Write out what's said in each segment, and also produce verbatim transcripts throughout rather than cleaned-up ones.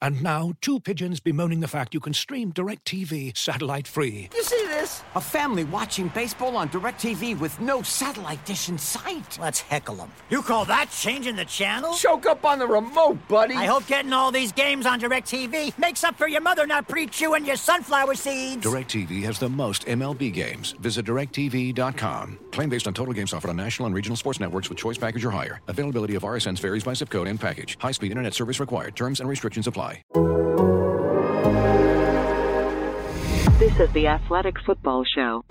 And now, two pigeons bemoaning the fact you can stream DirecTV satellite-free. You see this? A family watching baseball on DirecTV with no satellite dish in sight. Let's heckle them. You call that changing the channel? Choke up on the remote, buddy. I hope getting all these games on DirecTV makes up for your mother not pre-chewing your sunflower seeds. DirecTV has the most M L B games. Visit direct T V dot com. Claim based on total games offered on national and regional sports networks with choice package or higher. Availability of R S Ns varies by zip code and package. High-speed internet service required. Terms and restrictions apply. This is the Athletic Football Show.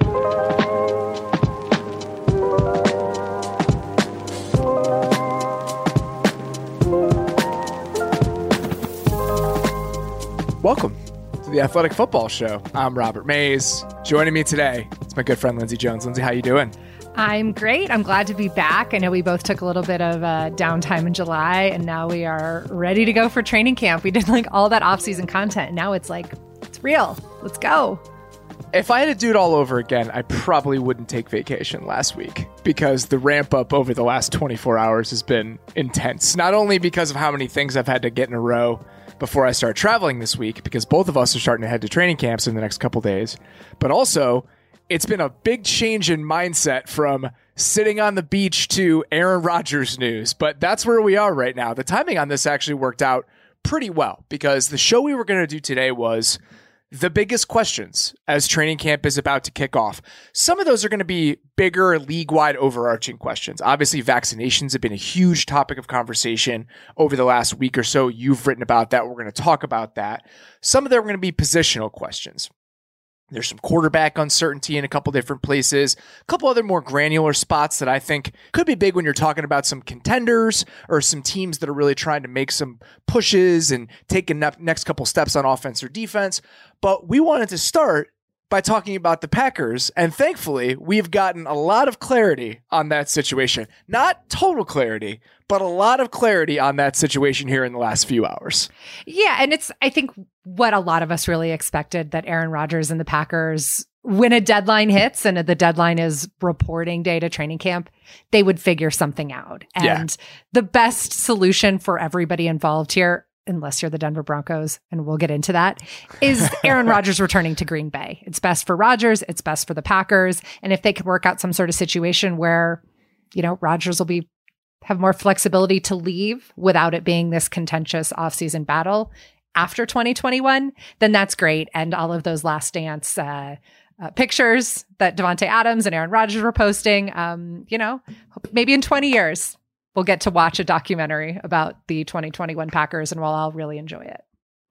Welcome to the Athletic Football Show. I'm Robert Mays. Joining me today, it's my good friend Lindsey Jones. Lindsey, how you doing? I'm great. I'm glad to be back. I know we both took a little bit of uh, downtime in July, and now we are ready to go for training camp. We did like all that off-season content. Now it's like, it's real. Let's go. If I had to do it all over again, I probably wouldn't take vacation last week because the ramp up over the last twenty-four hours has been intense. Not only because of how many things I've had to get in a row before I start traveling this week, because both of us are starting to head to training camps in the next couple days, but also it's been a big change in mindset from sitting on the beach to Aaron Rodgers news. But that's where we are right now. The timing on this actually worked out pretty well because the show we were going to do today was the biggest questions as training camp is about to kick off. Some of those are going to be bigger, league-wide overarching questions. Obviously, vaccinations have been a huge topic of conversation over the last week or so. You've written about that. We're going to talk about that. Some of them are going to be positional questions. There's some quarterback uncertainty in a couple different places, a couple other more granular spots that I think could be big when you're talking about some contenders or some teams that are really trying to make some pushes and take a ne- next couple steps on offense or defense. But we wanted to start by talking about the Packers, and thankfully, we've gotten a lot of clarity on that situation. Not total clarity, but a lot of clarity on that situation here in the last few hours. Yeah, and it's, I think, what a lot of us really expected, that Aaron Rodgers and the Packers, when a deadline hits and the deadline is reporting day to training camp, they would figure something out. And yeah. The best solution for everybody involved here, unless you're the Denver Broncos, and we'll get into that, is Aaron Rodgers returning to Green Bay. It's best for Rodgers. It's best for the Packers. And if they could work out some sort of situation where, you know, Rodgers will be have more flexibility to leave without it being this contentious offseason battle after twenty twenty-one, then that's great. And all of those Last Dance uh, uh, pictures that Davante Adams and Aaron Rodgers were posting, um, you know, maybe in twenty years, we'll get to watch a documentary about the twenty twenty-one Packers, and we'll all really enjoy it.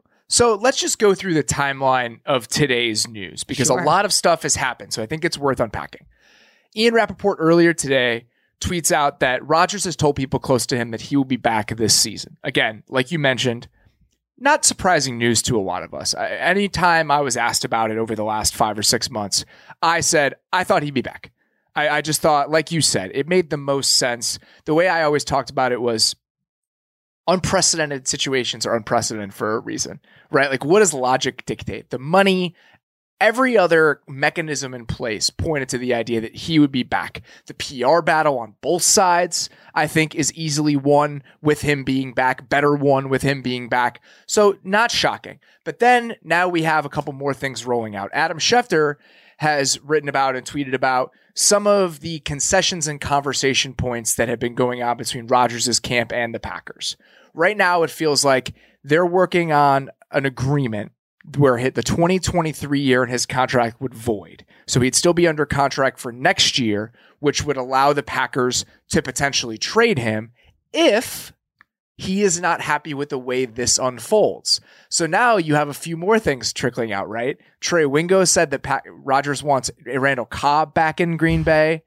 So let's just go through the timeline of today's news, because sure. a lot of stuff has happened. So I think it's worth unpacking. Ian Rappaport earlier today tweets out that Rodgers has told people close to him that he will be back this season. Again, like you mentioned, not surprising news to a lot of us. I, anytime I was asked about it over the last five or six months, I said, I thought he'd be back. I, I just thought, like you said, it made the most sense. The way I always talked about it was unprecedented situations are unprecedented for a reason, right? Like, what does logic dictate? The money, every other mechanism in place pointed to the idea that he would be back. The P R battle on both sides, I think, is easily won with him being back, better won with him being back. So not shocking. But then now we have a couple more things rolling out. Adam Schefter has written about and tweeted about some of the concessions and conversation points that have been going on between Rodgers' camp and the Packers. Right now, it feels like they're working on an agreement where the twenty twenty-three year in his contract would void. So he'd still be under contract for next year, which would allow the Packers to potentially trade him if he is not happy with the way this unfolds. So now you have a few more things trickling out, right? Trey Wingo said that Pat- Rodgers wants Randall Cobb back in Green Bay.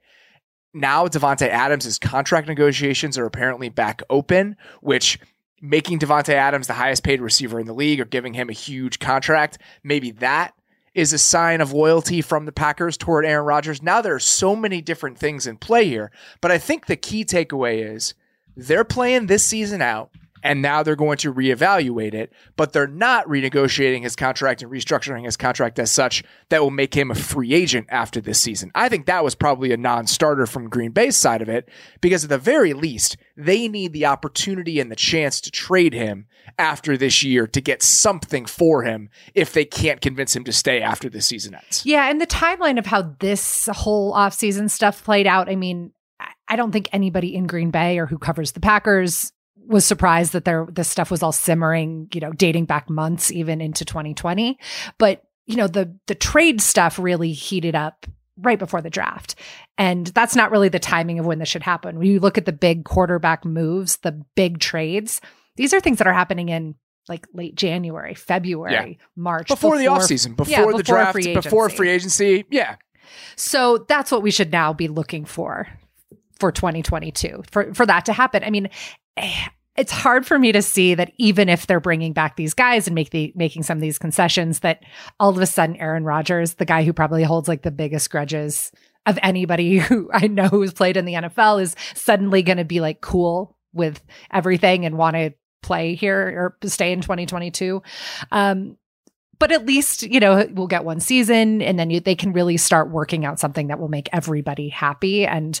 Now Davante Adams' contract negotiations are apparently back open, which making Davante Adams the highest paid receiver in the league or giving him a huge contract, maybe that is a sign of loyalty from the Packers toward Aaron Rodgers. Now there are so many different things in play here, but I think the key takeaway is they're playing this season out and now they're going to reevaluate it, but they're not renegotiating his contract and restructuring his contract as such that will make him a free agent after this season. I think that was probably a non-starter from Green Bay's side of it, because at the very least, they need the opportunity and the chance to trade him after this year to get something for him if they can't convince him to stay after the season ends. Yeah, and the timeline of how this whole offseason stuff played out, I mean, I don't think anybody in Green Bay or who covers the Packers was surprised that there this stuff was all simmering, you know, dating back months, even into twenty twenty. But, you know, the the trade stuff really heated up right before the draft. And that's not really the timing of when this should happen. When you look at the big quarterback moves, the big trades, these are things that are happening in like late January, February, yeah. March. Before, before the offseason, before, yeah, before the draft, free before free agency. Yeah. So that's what we should now be looking for for twenty twenty-two, for, for that to happen. I mean, it's hard for me to see that even if they're bringing back these guys and make the making some of these concessions, that all of a sudden Aaron Rodgers, the guy who probably holds like the biggest grudges of anybody who I know who's played in the N F L, is suddenly going to be like cool with everything and want to play here or stay in twenty twenty-two. Um, but at least, you know, we'll get one season, and then you, they can really start working out something that will make everybody happy. And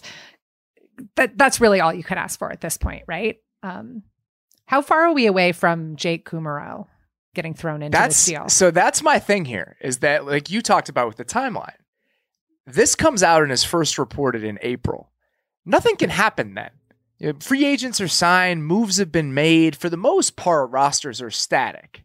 that that's really all you could ask for at this point, right? Um, how far are we away from Jake Kumerow getting thrown into that's, this deal? So that's my thing here, is that, like you talked about with the timeline, this comes out and is first reported in April. Nothing can happen then. You know, free agents are signed, moves have been made. For the most part, rosters are static.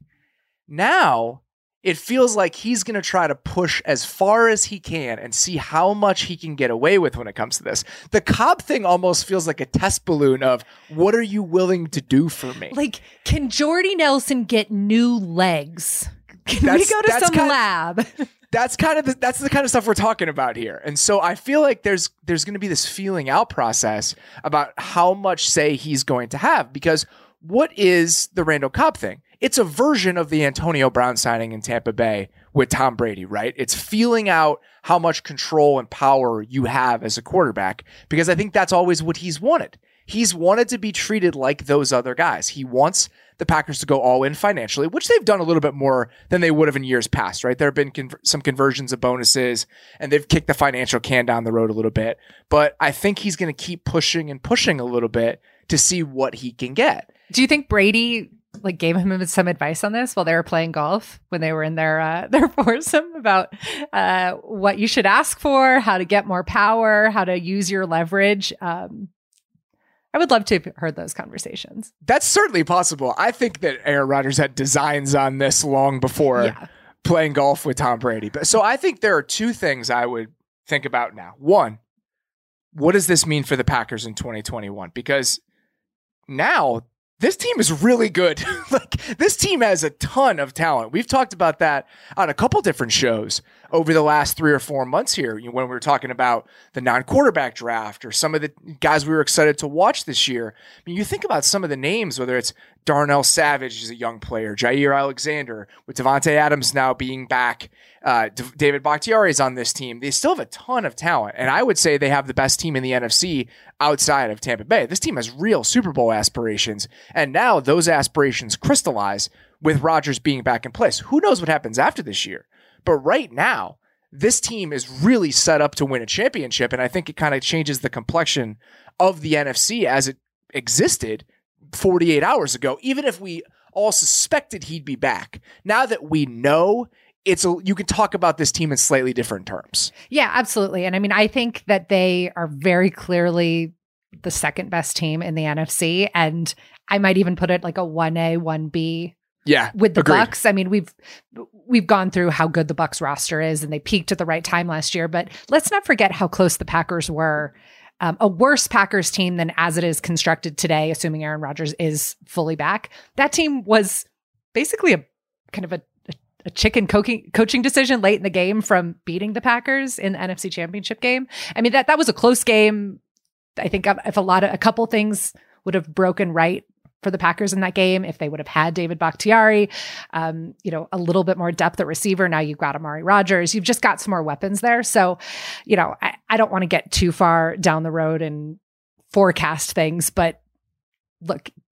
Now, it feels like he's going to try to push as far as he can and see how much he can get away with when it comes to this. The Cobb thing almost feels like a test balloon of, what are you willing to do for me? Like, can Jordy Nelson get new legs? Can that's, we go to some lab? Of, that's kind of the, that's the kind of stuff we're talking about here. And so I feel like there's there's going to be this feeling out process about how much say he's going to have, because what is the Randall Cobb thing? It's a version of the Antonio Brown signing in Tampa Bay with Tom Brady, right? It's feeling out how much control and power you have as a quarterback, because I think that's always what he's wanted. He's wanted to be treated like those other guys. He wants the Packers to go all in financially, which they've done a little bit more than they would have in years past, right? There have been con- some conversions of bonuses, and they've kicked the financial can down the road a little bit. But I think he's going to keep pushing and pushing a little bit to see what he can get. Do you think Brady like gave him some advice on this while they were playing golf, when they were in their uh, their foursome, about uh, what you should ask for, how to get more power, how to use your leverage? Um, I would love to have heard those conversations. That's certainly possible. I think that Aaron Rodgers had designs on this long before yeah. playing golf with Tom Brady. But so I think there are two things I would think about now. One, what does this mean for the Packers in twenty twenty-one? Because now this team is really good. Like, this team has a ton of talent. We've talked about that on a couple different shows over the last three or four months here, you know, when we were talking about the non-quarterback draft or some of the guys we were excited to watch this year. I mean, you think about some of the names, whether it's Darnell Savage is a young player, Jair Alexander, with Devontae Adams now being back, uh, D- David Bakhtiari is on this team. They still have a ton of talent, and I would say they have the best team in the N F C outside of Tampa Bay. This team has real Super Bowl aspirations, and now those aspirations crystallize with Rodgers being back in place. Who knows what happens after this year? But right now, this team is really set up to win a championship, and I think it kind of changes the complexion of the N F C as it existed forty-eight hours ago, even if we all suspected he'd be back. Now that we know, it's a, you can talk about this team in slightly different terms. Yeah, absolutely. And I mean, I think that they are very clearly the second best team in the N F C, and I might even put it like a one A, one B. Yeah, with the agreed. Bucks. I mean, we've we've gone through how good the Bucks roster is, and they peaked at the right time last year. But let's not forget how close the Packers were. Um, a worse Packers team than as it is constructed today, assuming Aaron Rodgers is fully back. That team was basically a kind of a, a, a chicken coaching, coaching decision late in the game from beating the Packers in the N F C Championship game. I mean, that that was a close game. I think if a lot of a couple things would have broken right for the Packers in that game, if they would have had David Bakhtiari, um, you know, a little bit more depth at receiver. Now you've got Amari Rodgers. You've just got some more weapons there. So, you know, I, I don't want to get too far down the road and forecast things, but look,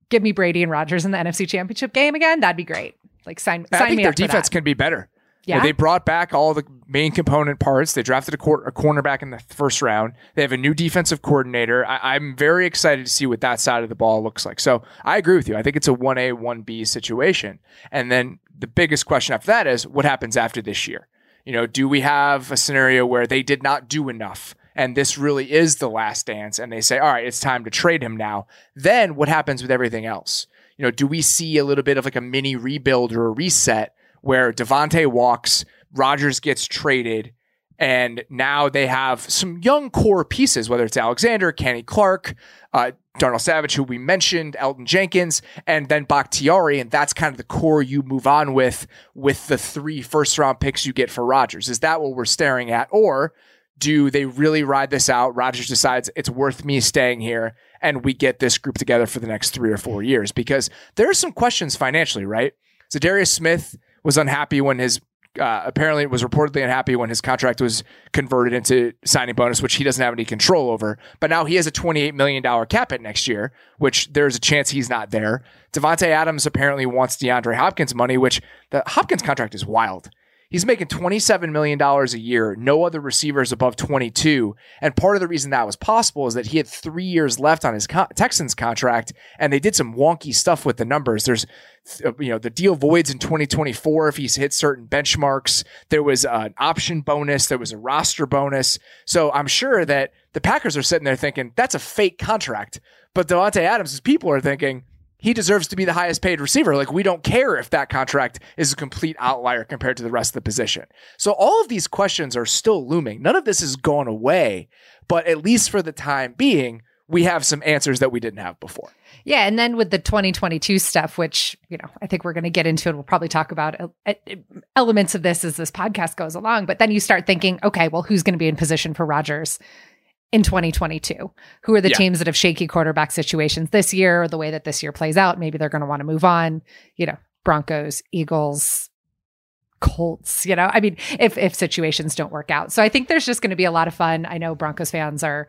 give me Brady and Rodgers in the N F C Championship game again, that'd be great. Like sign, I sign think me their up for defense that. can be better. Yeah. You know, they brought back all the main component parts. They drafted a, cor- a cornerback in the first round. They have a new defensive coordinator. I- I'm very excited to see what that side of the ball looks like. So I agree with you. I think it's a one A, one B situation. And then the biggest question after that is what happens after this year? You know, do we have a scenario where they did not do enough and this really is the last dance and they say, all right, it's time to trade him now? Then what happens with everything else? You know, do we see a little bit of like a mini rebuild or a reset where Davante walks, Rodgers gets traded, and now they have some young core pieces, whether it's Alexander, Kenny Clark, uh, Darnell Savage, who we mentioned, Elton Jenkins, and then Bakhtiari, and that's kind of the core you move on with with the three first-round picks you get for Rodgers. Is that what we're staring at? Or do they really ride this out? Rodgers decides it's worth me staying here, and we get this group together for the next three or four years? Because there are some questions financially, right? Zadarius Smith was unhappy when his uh, apparently was reportedly unhappy when his contract was converted into signing bonus, which he doesn't have any control over. But now he has a twenty-eight million dollars cap hit next year, which there's a chance he's not there. Devontae Adams apparently wants DeAndre Hopkins money, which the Hopkins contract is wild. He's making twenty-seven million dollars a year. No other receivers above twenty-two. And part of the reason that was possible is that he had three years left on his co- Texans contract, and they did some wonky stuff with the numbers. There's, you know, the deal voids in twenty twenty-four if he's hit certain benchmarks. There was an option bonus. There was a roster bonus. So I'm sure that the Packers are sitting there thinking, that's a fake contract. But Davante Adams' people are thinking, he deserves to be the highest paid receiver. Like, we don't care if that contract is a complete outlier compared to the rest of the position. So all of these questions are still looming. None of this has gone away, but at least for the time being, we have some answers that we didn't have before. Yeah. And then with the twenty twenty-two stuff, which, you know, I think we're going to get into, and we'll probably talk about elements of this as this podcast goes along. But then you start thinking, okay, well, who's going to be in position for Rodgers in twenty twenty-two? Who are the yeah. teams that have shaky quarterback situations this year, or the way that this year plays out? Maybe they're going to want to move on. You know, Broncos, Eagles, Colts, you know, I mean, if if situations don't work out. So I think there's just going to be a lot of fun. I know Broncos fans are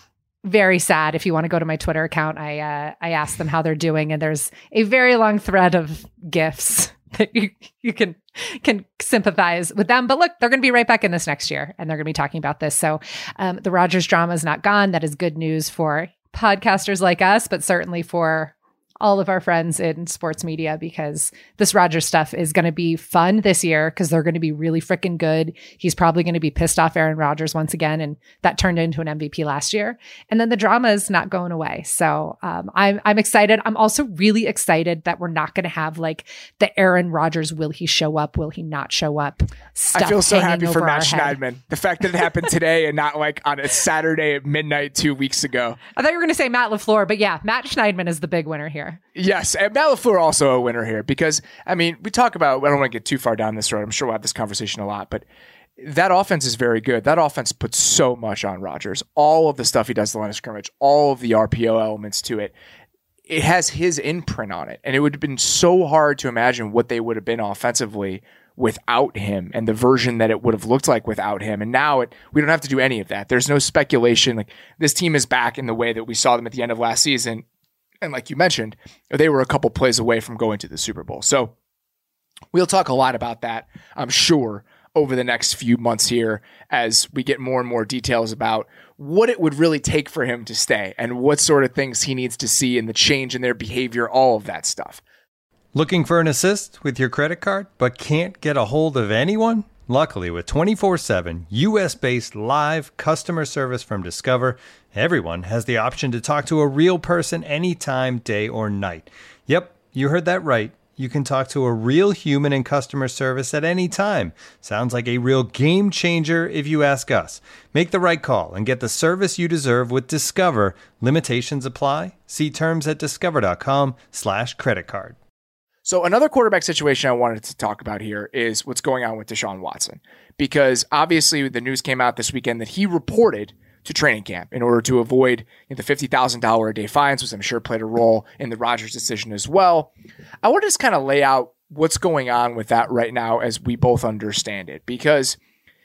very sad. If you want to go to my Twitter account, I uh, I asked them how they're doing, and there's a very long thread of GIFs that you you can can sympathize with them. But look, they're going to be right back in this next year, and they're going to be talking about this. So um, the Rodgers drama is not gone. That is good news for podcasters like us, but certainly for all of our friends in sports media, because this Rodgers stuff is going to be fun this year because they're going to be really freaking good. He's probably going to be pissed off Aaron Rodgers once again, and that turned into an M V P last year. And then the drama is not going away. So um, I'm I'm excited. I'm also really excited that we're not going to have like the Aaron Rodgers, will he show up, will he not show up stuff. I feel so happy for Matt head. Schneidman. The fact that it happened today and not like on a Saturday at midnight two weeks ago. I thought you were going to say Matt LaFleur, but yeah, Matt Schneidman is the big winner here. Yes, and Matt LaFleur also a winner here because, I mean, we talk about, I don't want to get too far down this road. I'm sure we'll have this conversation a lot, but that offense is very good. That offense puts so much on Rodgers. All of the stuff he does the line of scrimmage, all of the R P O elements to it, it has his imprint on it. And it would have been so hard to imagine what they would have been offensively without him and the version that it would have looked like without him. And now it, we don't have to do any of that. There's no speculation. Like, this team is back in the way that we saw them at the end of last season. And like you mentioned, they were a couple plays away from going to the Super Bowl. So we'll talk a lot about that, I'm sure, over the next few months here as we get more and more details about what it would really take for him to stay and what sort of things he needs to see in the change in their behavior, all of that stuff. Looking for an assist with your credit card but can't get a hold of anyone? Luckily, with twenty-four seven U S-based live customer service from Discover, everyone has the option to talk to a real person anytime, day or night. Yep, you heard that right. You can talk to a real human in customer service at any time. Sounds like a real game changer if you ask us. Make the right call and get the service you deserve with Discover. Limitations apply. See terms at discover.com slash credit card. So another quarterback situation I wanted to talk about here is what's going on with Deshaun Watson, because obviously the news came out this weekend that he reported to training camp in order to avoid you know, the fifty thousand dollars a day fines, which I'm sure played a role in the Rodgers decision as well. I want to just kind of lay out what's going on with that right now as we both understand it, because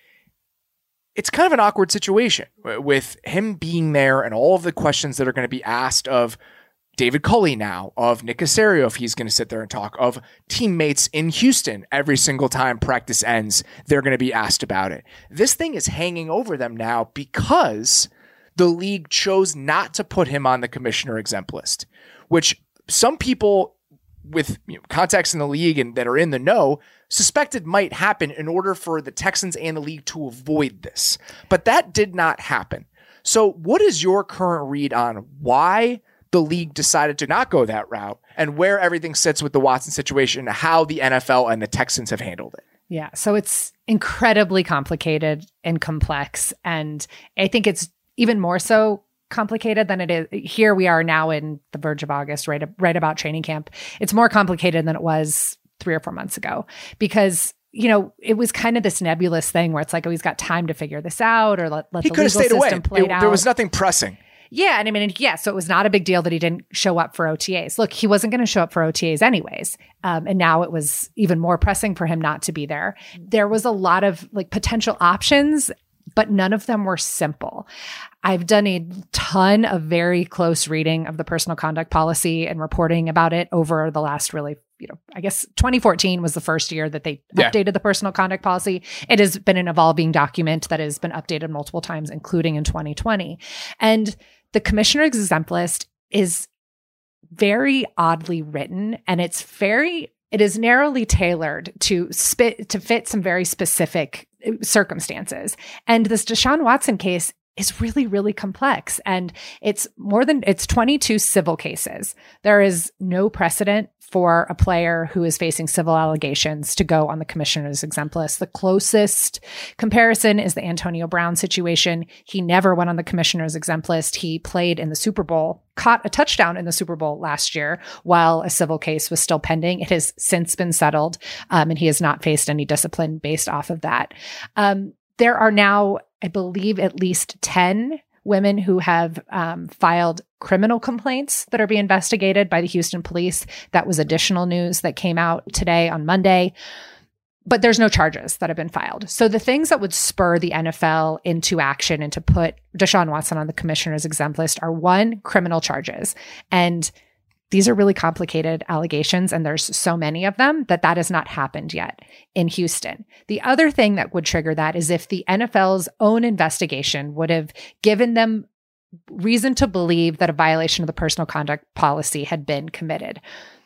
it's kind of an awkward situation with him being there and all of the questions that are going to be asked of David Culley now, of Nick Caserio, if he's going to sit there and talk, of teammates in Houston. Every single time practice ends, they're going to be asked about it. This thing is hanging over them now because the league chose not to put him on the commissioner exempt list, which some people with you know, contacts in the league and that are in the know suspected might happen in order for the Texans and the league to avoid this. But that did not happen. So what is your current read on why the league decided to not go that route and where everything sits with the Watson situation, how the N F L and the Texans have handled it? Yeah. So it's incredibly complicated and complex. And I think it's even more so complicated than it is. Here we are now in the verge of August, right, right about training camp. It's more complicated than it was three or four months ago because, you know, it was kind of this nebulous thing where it's like, oh, he's got time to figure this out or let, let he the could legal have stayed system away. play It, it out. there was nothing pressing. Yeah. And I mean, yeah, so it was not a big deal that he didn't show up for O T As. Look, he wasn't going to show up for O T As anyways. Um, and now it was even more pressing for him not to be there. There was a lot of like potential options, but none of them were simple. I've done a ton of very close reading of the personal conduct policy and reporting about it over the last really, you know, I guess twenty fourteen was the first year that they Yeah. updated the personal conduct policy. It has been an evolving document that has been updated multiple times, including in twenty twenty. And the commissioner's exempt list is very oddly written, and it's very, it is narrowly tailored to spit, to fit some very specific circumstances. And this Deshaun Watson case is really, really complex. And it's more than, it's twenty-two civil cases. There is no precedent for a player who is facing civil allegations to go on the commissioner's exempt list. The closest comparison is the Antonio Brown situation. He never went on the commissioner's exempt list. He played in the Super Bowl, caught a touchdown in the Super Bowl last year while a civil case was still pending. It has since been settled, um, and he has not faced any discipline based off of that. Um, there are now, I believe, at least ten women who have um, filed criminal complaints that are being investigated by the Houston police. That was additional news that came out today on Monday. But there's no charges that have been filed. So the things that would spur the N F L into action and to put Deshaun Watson on the commissioner's exempt list are, one, criminal charges. And these are really complicated allegations, and there's so many of them that that has not happened yet in Houston. The other thing that would trigger that is if the N F L's own investigation would have given them reason to believe that a violation of the personal conduct policy had been committed.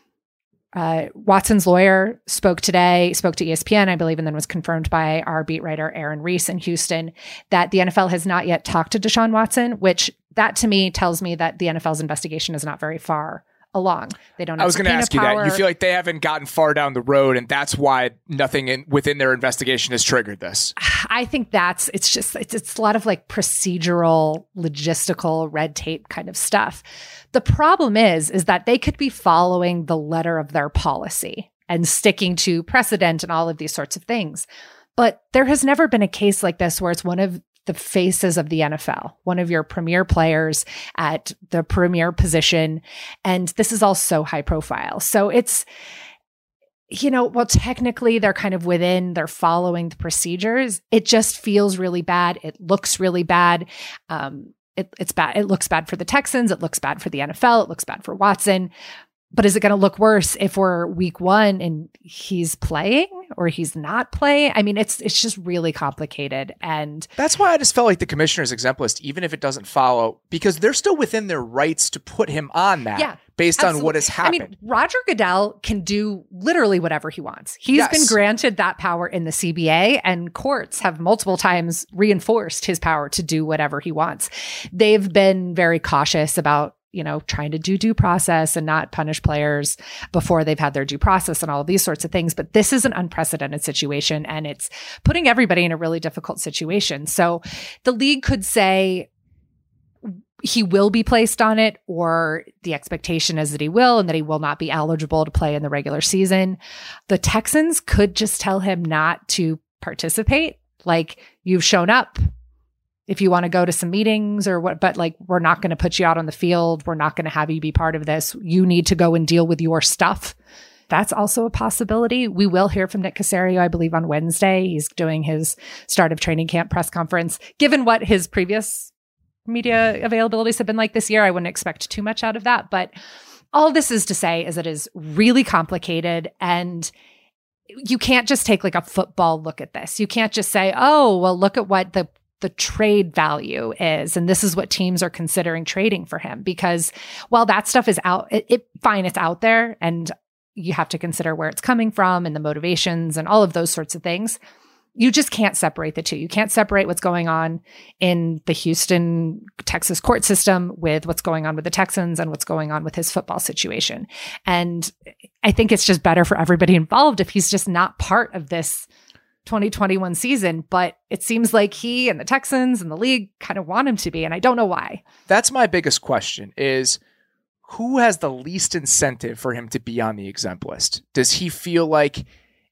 Uh, Watson's lawyer spoke today, spoke to E S P N, I believe, and then was confirmed by our beat writer, Aaron Reese in Houston, that the N F L has not yet talked to Deshaun Watson, which that to me tells me that the N F L's investigation is not very far along. They don't have I was going to ask you power. that. You feel like they haven't gotten far down the road, and that's why nothing in, within their investigation has triggered this. I think that's, it's just, it's, it's a lot of like procedural, logistical, red tape kind of stuff. The problem is, is that they could be following the letter of their policy and sticking to precedent and all of these sorts of things. But there has never been a case like this where it's one of the faces of the N F L, one of your premier players at the premier position. And this is all so high profile. So it's, you know, well, technically they're kind of within, they're following the procedures. It just feels really bad. It looks really bad. Um, it, it's bad. It looks bad for the Texans. It looks bad for the N F L. It looks bad for Watson. But is it going to look worse if we're week one and he's playing or he's not playing? I mean, it's it's just really complicated. And that's why I just felt like the commissioner's exempt list, even if it doesn't follow, because they're still within their rights to put him on that yeah, based absolutely. on what has happened. I mean, Roger Goodell can do literally whatever he wants. He's Yes. been granted that power in the C B A, and courts have multiple times reinforced his power to do whatever he wants. They've been very cautious about, you know, trying to do due process and not punish players before they've had their due process and all of these sorts of things. But this is an unprecedented situation, and it's putting everybody in a really difficult situation. So the league could say he will be placed on it, or the expectation is that he will, and that he will not be eligible to play in the regular season. The Texans could just tell him not to participate. Like, you've shown up. If you want to go to some meetings or what, but like, we're not going to put you out on the field. We're not going to have you be part of this. You need to go and deal with your stuff. That's also a possibility. We will hear from Nick Caserio, I believe, on Wednesday. He's doing his start of training camp press conference. Given what his previous media availabilities have been like this year. I wouldn't expect too much out of that. But all this is to say is it is really complicated, and you can't just take like a football look at this. You can't just say, oh, well, look at what the the trade value is, and this is what teams are considering trading for him. Because while that stuff is out, it, it fine, it's out there, and you have to consider where it's coming from and the motivations and all of those sorts of things. You just can't separate the two. You can't separate what's going on in the Houston, Texas court system with what's going on with the Texans and what's going on with his football situation. And I think it's just better for everybody involved if he's just not part of this twenty twenty-one season. But it seems like he and the Texans and the league kind of want him to be, and I don't know why. That's my biggest question is, who has the least incentive for him to be on the exempt list? Does he feel like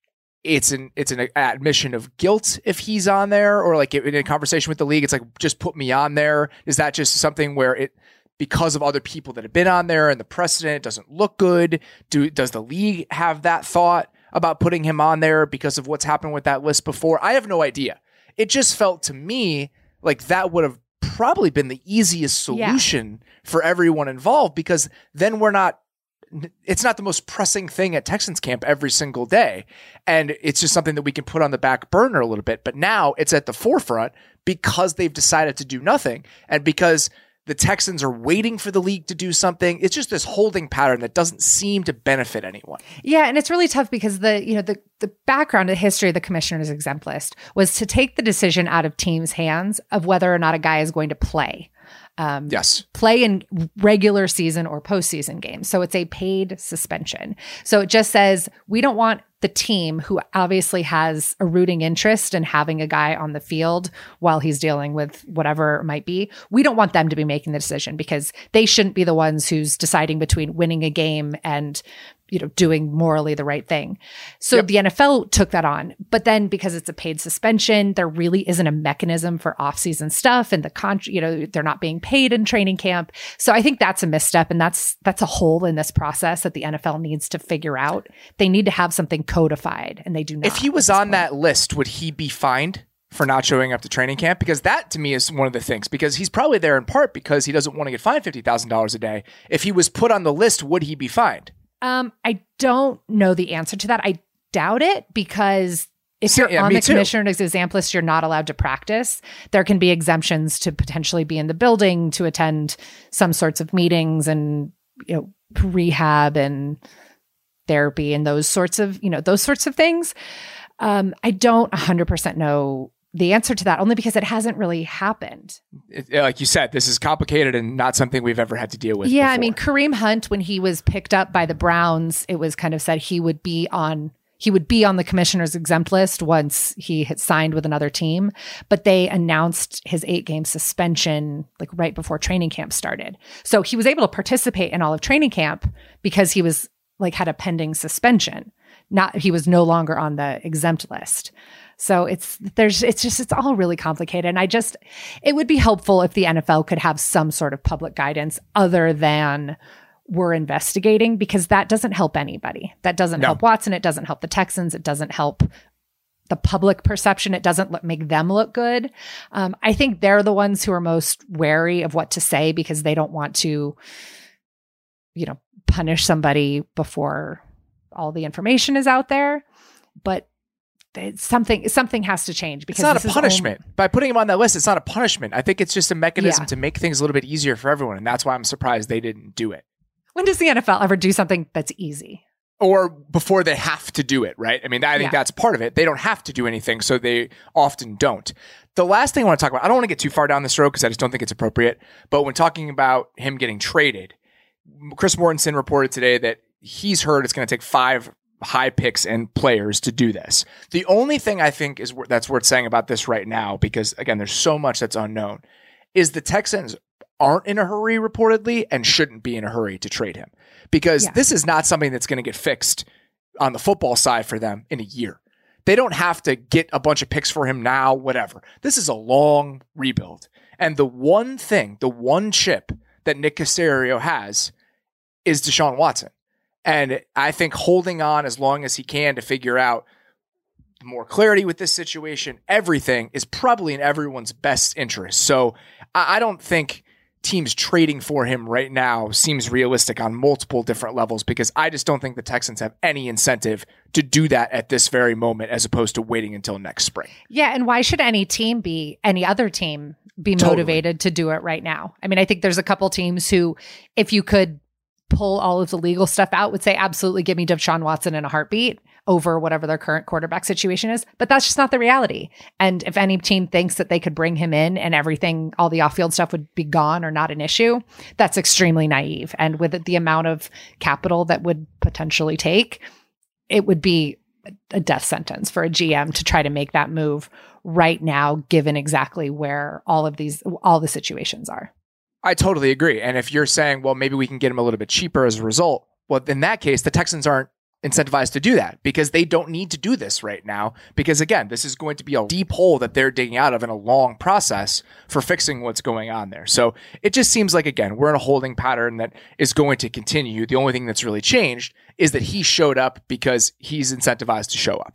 it's an it's an admission of guilt if he's on there, or like in a conversation with the league, it's like, just put me on there? Is that just something where it, because of other people that have been on there and the precedent, it doesn't look good? Do does the league have that thought about putting him on there because of what's happened with that list before? I have no idea. It just felt to me like that would have probably been the easiest solution yeah. for everyone involved, because then we're not, it's not the most pressing thing at Texans camp every single day. And it's just something that we can put on the back burner a little bit. But now it's at the forefront because they've decided to do nothing. And because the Texans are waiting for the league to do something. It's just this holding pattern that doesn't seem to benefit anyone. Yeah, and it's really tough because the, you know, the the background, the history of the commissioner's exempt list was to take the decision out of teams' hands of whether or not a guy is going to play. Um, yes. Play in regular season or postseason games. So it's a paid suspension. So it just says, we don't want the team, who obviously has a rooting interest in having a guy on the field while he's dealing with whatever it might be, we don't want them to be making the decision, because they shouldn't be the ones who's deciding between winning a game and, you know, doing morally the right thing. So yep. the N F L took that on. But then because it's a paid suspension, there really isn't a mechanism for off-season stuff, and the con- you know, they're not being paid in training camp. So I think that's a misstep, and that's that's a hole in this process that the N F L needs to figure out. They need to have something codified, and they do not. If he was on point. that list, would he be fined for not showing up to training camp? Because that, to me, is one of the things, because he's probably there in part because he doesn't want to get fined fifty thousand dollars a day. If he was put on the list, would he be fined? Um, I don't know the answer to that. I doubt it, because if you're yeah, on the commissioner's exempt list, you're not allowed to practice. There can be exemptions to potentially be in the building, to attend some sorts of meetings and, you know, rehab and therapy and those sorts of, you know, those sorts of things. Um, I don't one hundred percent know the answer to that, only because it hasn't really happened. It, like you said, this is complicated and not something we've ever had to deal with. Yeah, before. I mean, Kareem Hunt, when he was picked up by the Browns, it was kind of said he would be on he would be on the commissioner's exempt list once he had signed with another team. But they announced his eight-game suspension like right before training camp started. So he was able to participate in all of training camp because he was like had a pending suspension. Not he was no longer on the exempt list. So it's there's it's just it's all really complicated. And I just it would be helpful if the N F L could have some sort of public guidance other than we're investigating, because that doesn't help anybody. That doesn't no. help Watson. It doesn't help the Texans. It doesn't help the public perception. It doesn't look, make them look good. Um, I think they're the ones who are most wary of what to say, because they don't want to, you know, punish somebody before all the information is out there. But it's something something has to change, because it's not a punishment. Only- By putting him on that list, it's not a punishment. I think it's just a mechanism yeah. to make things a little bit easier for everyone. And that's why I'm surprised they didn't do it. When does the N F L ever do something that's easy? Or before they have to do it, right? I mean, I think yeah. that's part of it. They don't have to do anything, so they often don't. The last thing I want to talk about, I don't want to get too far down this road because I just don't think it's appropriate. But when talking about him getting traded, Chris Mortensen reported today that he's heard it's going to take five high picks and players to do this. The only thing I think is that's worth saying about this right now, because again, there's so much that's unknown, is the Texans aren't in a hurry reportedly and shouldn't be in a hurry to trade him, because yeah. this is not something that's going to get fixed on the football side for them in a year. They don't have to get a bunch of picks for him now, whatever. This is a long rebuild. And the one thing, the one chip that Nick Caserio has is Deshaun Watson. And I think holding on as long as he can to figure out, more clarity with this situation, everything is probably in everyone's best interest. So I, I don't think teams trading for him right now seems realistic on multiple different levels, because I just don't think the Texans have any incentive to do that at this very moment, as opposed to waiting until next spring. Yeah. And why should any team be, any other team be Totally. motivated to do it right now? I mean, I think there's a couple teams who, if you could pull all of the legal stuff out, would say, absolutely, give me Deshaun Watson in a heartbeat over whatever their current quarterback situation is. But that's just not the reality. And if any team thinks that they could bring him in and everything, all the off-field stuff would be gone or not an issue, that's extremely naive. And with the amount of capital that would potentially take, it would be a death sentence for a G M to try to make that move right now, given exactly where all of these, all the situations are. I totally agree. And if you're saying, well, maybe we can get him a little bit cheaper as a result, well, in that case, the Texans aren't incentivized to do that, because they don't need to do this right now. Because again, this is going to be a deep hole that they're digging out of in a long process for fixing what's going on there. So it just seems like, again, we're in a holding pattern that is going to continue. The only thing that's really changed is that he showed up because he's incentivized to show up.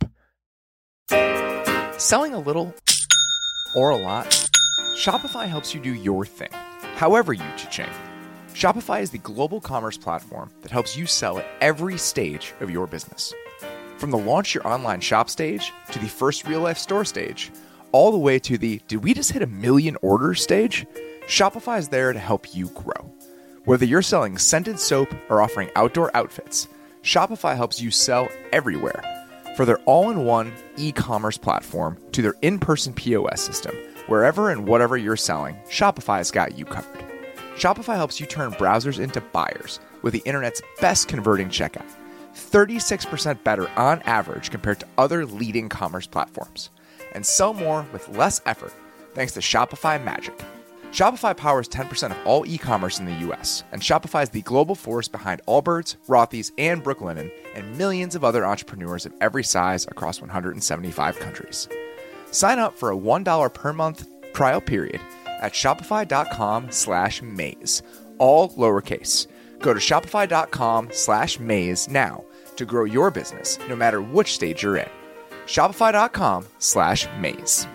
Selling a little or a lot, Shopify helps you do your thing, however you cha-ching. Shopify is the global commerce platform that helps you sell at every stage of your business. From the launch your online shop stage to the first real life store stage, all the way to the did we just hit a million orders stage, Shopify is there to help you grow. Whether you're selling scented soap or offering outdoor outfits, Shopify helps you sell everywhere. For their all-in-one e-commerce platform to their in-person P O S system, wherever and whatever you're selling, Shopify's got you covered. Shopify helps you turn browsers into buyers with the internet's best converting checkout. thirty-six percent better on average compared to other leading commerce platforms. And sell more with less effort thanks to Shopify Magic. Shopify powers ten percent of all e-commerce in the U S, and Shopify is the global force behind Allbirds, Rothy's, and Brooklinen, and millions of other entrepreneurs of every size across one hundred seventy-five countries. Sign up for a one dollar per month trial period at shopify.com slash maze, all lowercase. Go to shopify.com slash maze now to grow your business, no matter which stage you're in. Shopify.com slash maze.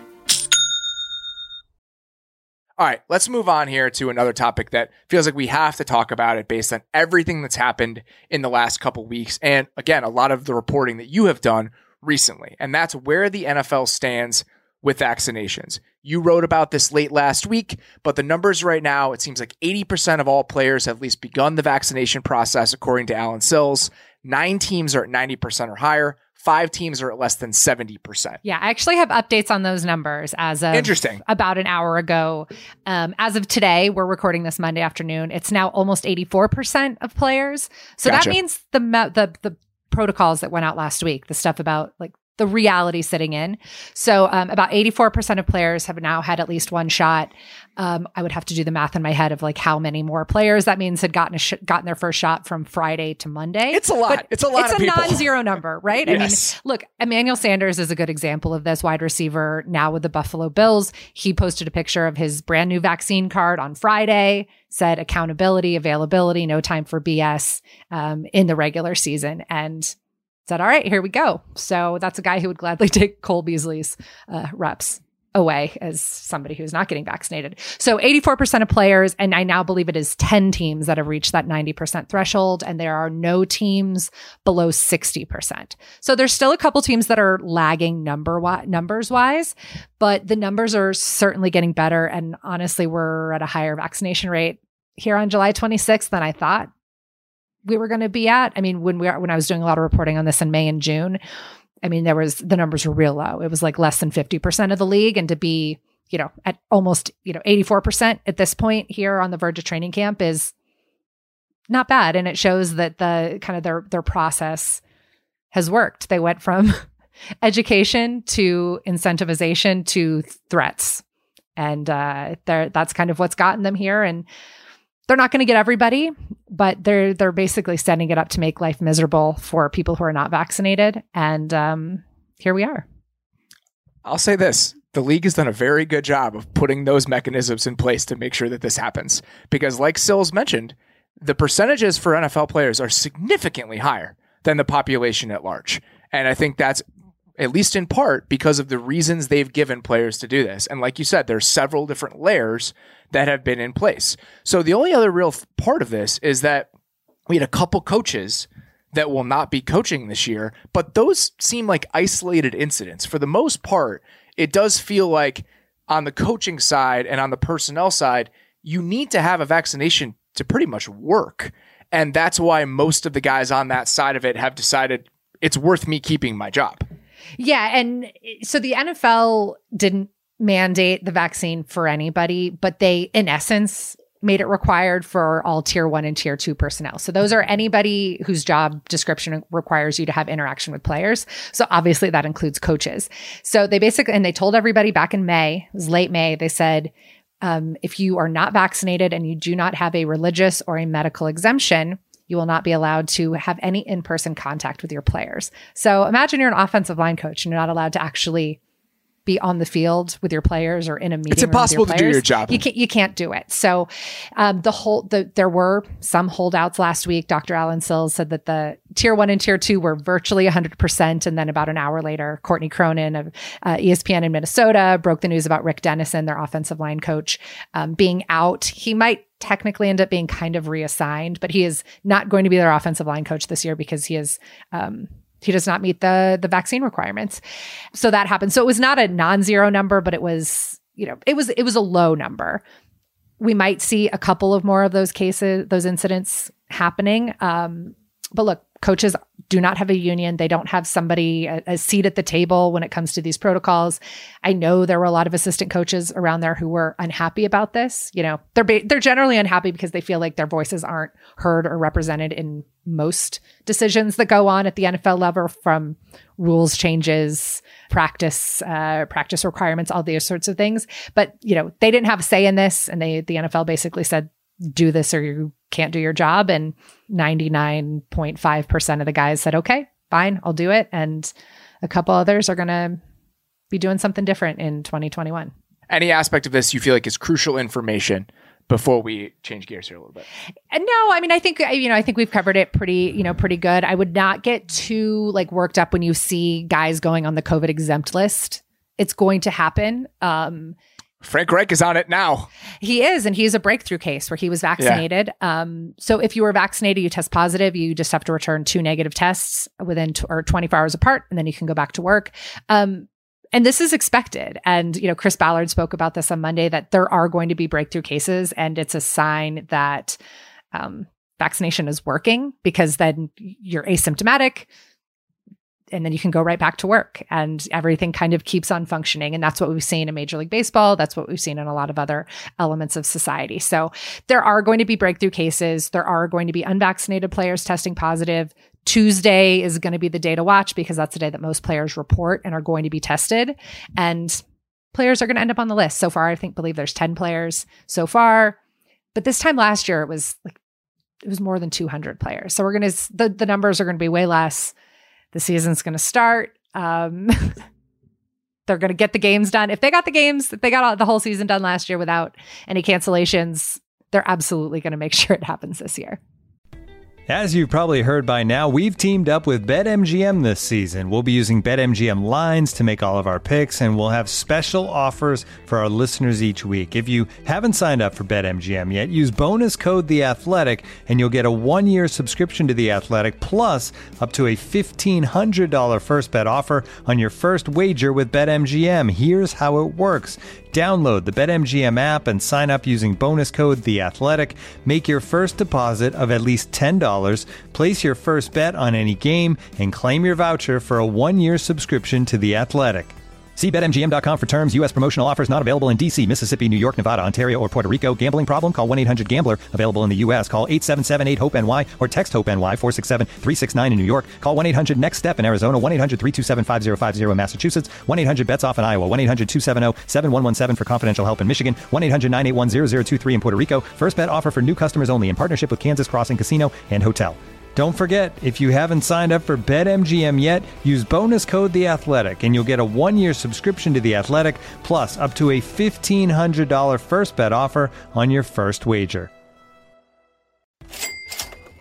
All right, let's move on here to another topic that feels like we have to talk about it based on everything that's happened in the last couple weeks. And again, a lot of the reporting that you have done recently, and that's where the N F L stands with vaccinations. You wrote about this late last week, but the numbers right now, it seems like eighty percent of all players have at least begun the vaccination process, according to Alan Sills. Nine teams are at ninety percent or higher. Five teams are at less than seventy percent. Yeah, I actually have updates on those numbers as of Interesting. about an hour ago. Um, as of today, we're recording this Monday afternoon. It's now almost eighty-four percent of players. So Gotcha. that means the the the protocols that went out last week, the stuff about like the reality sitting in. So um, about eighty-four percent of players have now had at least one shot. Um, I would have to do the math in my head of like how many more players that means had gotten a sh- gotten their first shot from Friday to Monday. It's a lot. But it's a lot it's of a people. non-zero number, right? Yes. I mean, look, Emmanuel Sanders is a good example of this, wide receiver now with the Buffalo Bills. He posted a picture of his brand new vaccine card on Friday, said accountability, availability, no time for B S um, in the regular season. And said, all right, here we go. So that's a guy who would gladly take Cole Beasley's uh, reps away as somebody who's not getting vaccinated. So eighty-four percent of players, and I now believe it is ten teams that have reached that ninety percent threshold, and there are no teams below sixty percent. So there's still a couple teams that are lagging number wi- numbers wise, but the numbers are certainly getting better. And honestly, we're at a higher vaccination rate here on July twenty-sixth than I thought we were going to be at. I mean, when we when I was doing a lot of reporting on this in May and June, I mean, there was, the numbers were real low. It was like less than fifty percent of the league. And to be, you know, at almost, you know, eighty-four percent at this point here on the verge of training camp is not bad. And it shows that the kind of their, their process has worked. They went from education to incentivization to threats. And uh, that's kind of what's gotten them here. And they're not going to get everybody, but they're they're basically setting it up to make life miserable for people who are not vaccinated. And um, here we are. I'll say this. The league has done a very good job of putting those mechanisms in place to make sure that this happens. Because like Sills mentioned, the percentages for N F L players are significantly higher than the population at large. And I think that's at least in part because of the reasons they've given players to do this. And like you said, there's several different layers that have been in place. So the only other real th- part of this is that we had a couple coaches that will not be coaching this year, but those seem like isolated incidents. For the most part, it does feel like on the coaching side and on the personnel side, you need to have a vaccination to pretty much work. And that's why most of the guys on that side of it have decided it's worth me keeping my job. Yeah. And so the N F L didn't mandate the vaccine for anybody, but they, in essence, made it required for all tier one and tier two personnel. So those are anybody whose job description requires you to have interaction with players. So obviously that includes coaches. So they basically, and they told everybody back in May, it was late May, they said, um, if you are not vaccinated and you do not have a religious or a medical exemption, you will not be allowed to have any in-person contact with your players. So imagine you're an offensive line coach and you're not allowed to actually be on the field with your players or in a meeting. It's impossible to do your job. You can't, you can't do it. So um, the whole, the, there were some holdouts last week. Doctor Alan Sills said that the tier one and tier two were virtually one hundred percent. And then about an hour later, Courtney Cronin of uh, E S P N in Minnesota broke the news about Rick Dennison, their offensive line coach, um, being out. He might technically end up being kind of reassigned, but he is not going to be their offensive line coach this year because he is, um, he does not meet the the vaccine requirements. So that happened. So it was not a non-zero number, but it was, you know, it was it was a low number. We might see a couple of more of those cases, those incidents happening. Um, but look, coaches do not have a union. They don't have somebody, a, a seat at the table when it comes to these protocols. I know there were a lot of assistant coaches around there who were unhappy about this. You know, they're ba- they're generally unhappy because they feel like their voices aren't heard or represented in most decisions that go on at the N F L level, from rules changes, practice, uh, practice requirements, all these sorts of things. But, you know, they didn't have a say in this. And they, the N F L basically said, do this or you can't do your job. And ninety-nine point five percent of the guys said, okay, fine, I'll do it. And a couple others are going to be doing something different in twenty twenty-one. Any aspect of this you feel like is crucial information before we change gears here a little bit? And no, I mean, I think, you know, I think we've covered it pretty, you know, pretty good. I would not get too like worked up when you see guys going on the COVID exempt list. It's going to happen. Um, Frank Reich is on it now. He is, and he's a breakthrough case where he was vaccinated. Yeah. Um, so if you were vaccinated, you test positive, you just have to return two negative tests within t- or twenty-four hours apart, and then you can go back to work. Um, and this is expected. And, you know, Chris Ballard spoke about this on Monday, that there are going to be breakthrough cases, and it's a sign that um, vaccination is working, because then you're asymptomatic, and then you can go right back to work and everything kind of keeps on functioning. And that's what we've seen in Major League Baseball. That's what we've seen in a lot of other elements of society. So there are going to be breakthrough cases. There are going to be unvaccinated players testing positive. Tuesday is going to be the day to watch, because that's the day that most players report and are going to be tested. And players are going to end up on the list. So far, I think, believe there's ten players so far. But this time last year, it was like, it was more than two hundred players. So we're going to, the, the numbers are going to be way less. The season's going to start. Um, they're going to get the games done. If they got the games, if they got all, the whole season done last year without any cancellations, they're absolutely going to make sure it happens this year. As you've probably heard by now, we've teamed up with BetMGM this season. We'll be using BetMGM lines to make all of our picks, and we'll have special offers for our listeners each week. If you haven't signed up for BetMGM yet, use bonus code The Athletic, and you'll get a one-year subscription to The Athletic, plus up to a fifteen hundred dollars first bet offer on your first wager with BetMGM. Here's how it works. Download the BetMGM app and sign up using bonus code The Athletic. Make your first deposit of at least ten dollars. Place your first bet on any game and claim your voucher for a one-year subscription to The Athletic. See Bet M G M dot com for terms. U S promotional offers not available in D C, Mississippi, New York, Nevada, Ontario, or Puerto Rico. Gambling problem? Call one eight hundred gambler. Available in the U S. Call eight seven seven eight hope N Y or text HOPE-N Y four six seven three six nine in New York. Call one eight hundred next step in Arizona. one eight hundred three two seven five zero five zero in Massachusetts. one eight hundred bets off in Iowa. one eight hundred two seven zero seven one one seven for confidential help in Michigan. one eight hundred nine eight one zero zero two three in Puerto Rico. First bet offer for new customers only in partnership with Kansas Crossing Casino and Hotel. Don't forget, if you haven't signed up for BetMGM yet, use bonus code The Athletic, and you'll get a one-year subscription to The Athletic, plus up to a fifteen hundred dollars first bet offer on your first wager.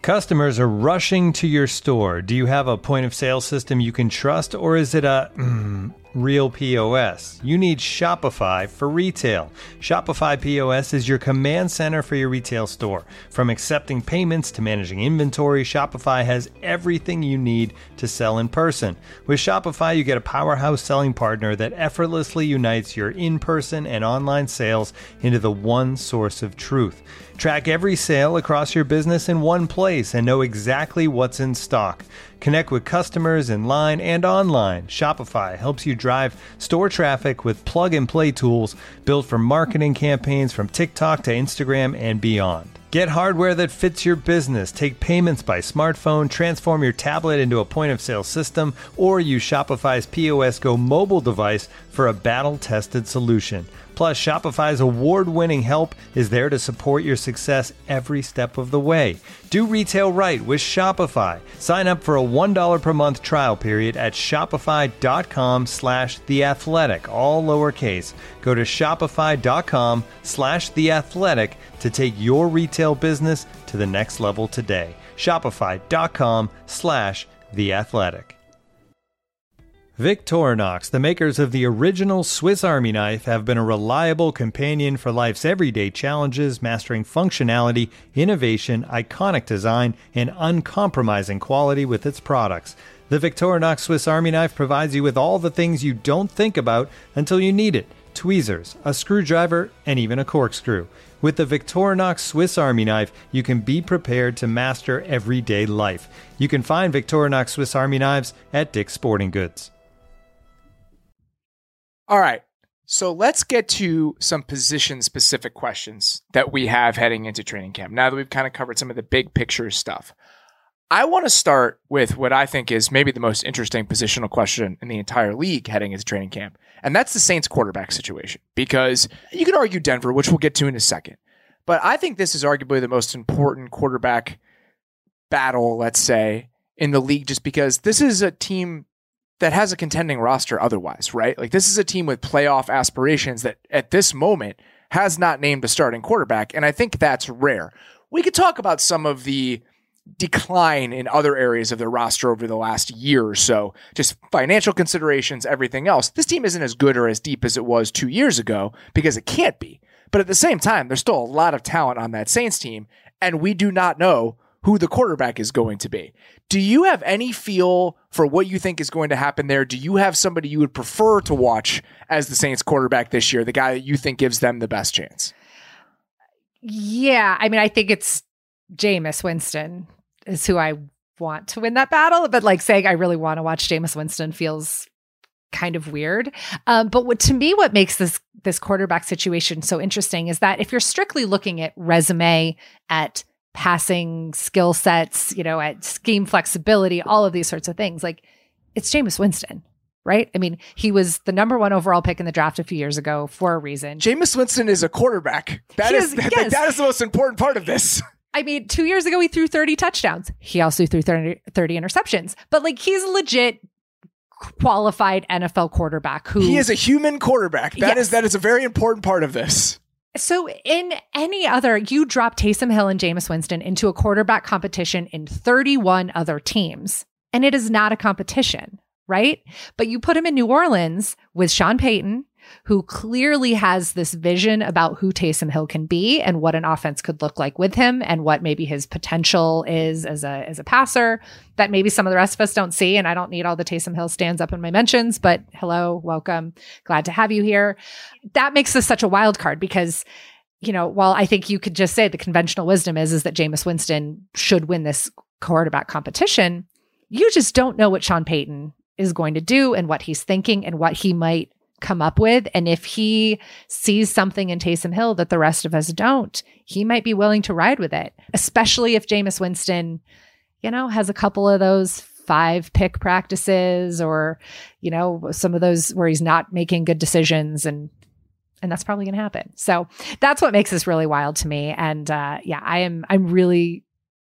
Customers are rushing to your store. Do you have a point of sale system you can trust, or is it a mm, real P O S? You need Shopify for retail. Shopify P O S is your command center for your retail store. From accepting payments to managing inventory, Shopify has everything you need to sell in person. With Shopify, you get a powerhouse selling partner that effortlessly unites your in-person and online sales into the one source of truth. Track every sale across your business in one place and know exactly what's in stock. Connect with customers in line and online. Shopify helps you drive store traffic with plug-and-play tools built for marketing campaigns from TikTok to Instagram and beyond. Get hardware that fits your business. Take payments by smartphone, transform your tablet into a point-of-sale system, or use Shopify's P O S Go mobile device for a battle-tested solution. Plus, Shopify's award-winning help is there to support your success every step of the way. Do retail right with Shopify. Sign up for a one dollar per month trial period at shopify.com slash theathletic, all lowercase. Go to shopify.com slash theathletic to take your retail business to the next level today. Shopify.com slash theathletic. Victorinox, the makers of the original Swiss Army knife, have been a reliable companion for life's everyday challenges, mastering functionality, innovation, iconic design, and uncompromising quality with its products. The Victorinox Swiss Army knife provides you with all the things you don't think about until you need it: tweezers, a screwdriver, and even a corkscrew. With the Victorinox Swiss Army knife, you can be prepared to master everyday life. You can find Victorinox Swiss Army knives at Dick's Sporting Goods. All right, so let's get to some position-specific questions that we have heading into training camp. Now that we've kind of covered some of the big picture stuff, I want to start with what I think is maybe the most interesting positional question in the entire league heading into training camp, and that's the Saints quarterback situation. Because you can argue Denver, which we'll get to in a second, but I think this is arguably the most important quarterback battle, let's say, in the league, just because this is a team that has a contending roster otherwise, right? Like, this is a team with playoff aspirations that at this moment has not named a starting quarterback, and I think that's rare. We could talk about some of the decline in other areas of their roster over the last year or so, just financial considerations, everything else. This team isn't as good or as deep as it was two years ago because it can't be. But at the same time, there's still a lot of talent on that Saints team, and we do not know who the quarterback is going to be. Do you have any feel for what you think is going to happen there? Do you have somebody you would prefer to watch as the Saints quarterback this year, the guy that you think gives them the best chance? Yeah, I mean, I think it's Jameis Winston is who I want to win that battle, but like saying I really want to watch Jameis Winston feels kind of weird. Um, but what, to me, what makes this this quarterback situation so interesting is that if you're strictly looking at resume, at passing skill sets, you know, at scheme flexibility, all of these sorts of things, like, it's Jameis Winston, right? I mean, he was the number one overall pick in the draft a few years ago for a reason. Jameis Winston is a quarterback. That is, is that, yes. that is the most important part of this. I mean, two years ago, he threw thirty touchdowns. He also threw thirty, thirty interceptions. But like, he's a legit qualified N F L quarterback who... He is a human quarterback. That yes. is that is a very important part of this. So in any other, you drop Taysom Hill and Jameis Winston into a quarterback competition in thirty-one other teams, and it is not a competition, right? But you put him in New Orleans with Sean Payton, who clearly has this vision about who Taysom Hill can be and what an offense could look like with him and what maybe his potential is as a as a passer that maybe some of the rest of us don't see. And I don't need all the Taysom Hill stands up in my mentions, but hello, welcome. Glad to have you here. That makes this such a wild card because, you know, while I think you could just say the conventional wisdom is, is that Jameis Winston should win this quarterback competition, you just don't know what Sean Payton is going to do and what he's thinking and what he might come up with. And if he sees something in Taysom Hill that the rest of us don't, he might be willing to ride with it, especially if Jameis Winston, you know, has a couple of those five pick practices or, you know, some of those where he's not making good decisions, and and that's probably going to happen. So that's what makes this really wild to me. And uh, yeah, I am I'm really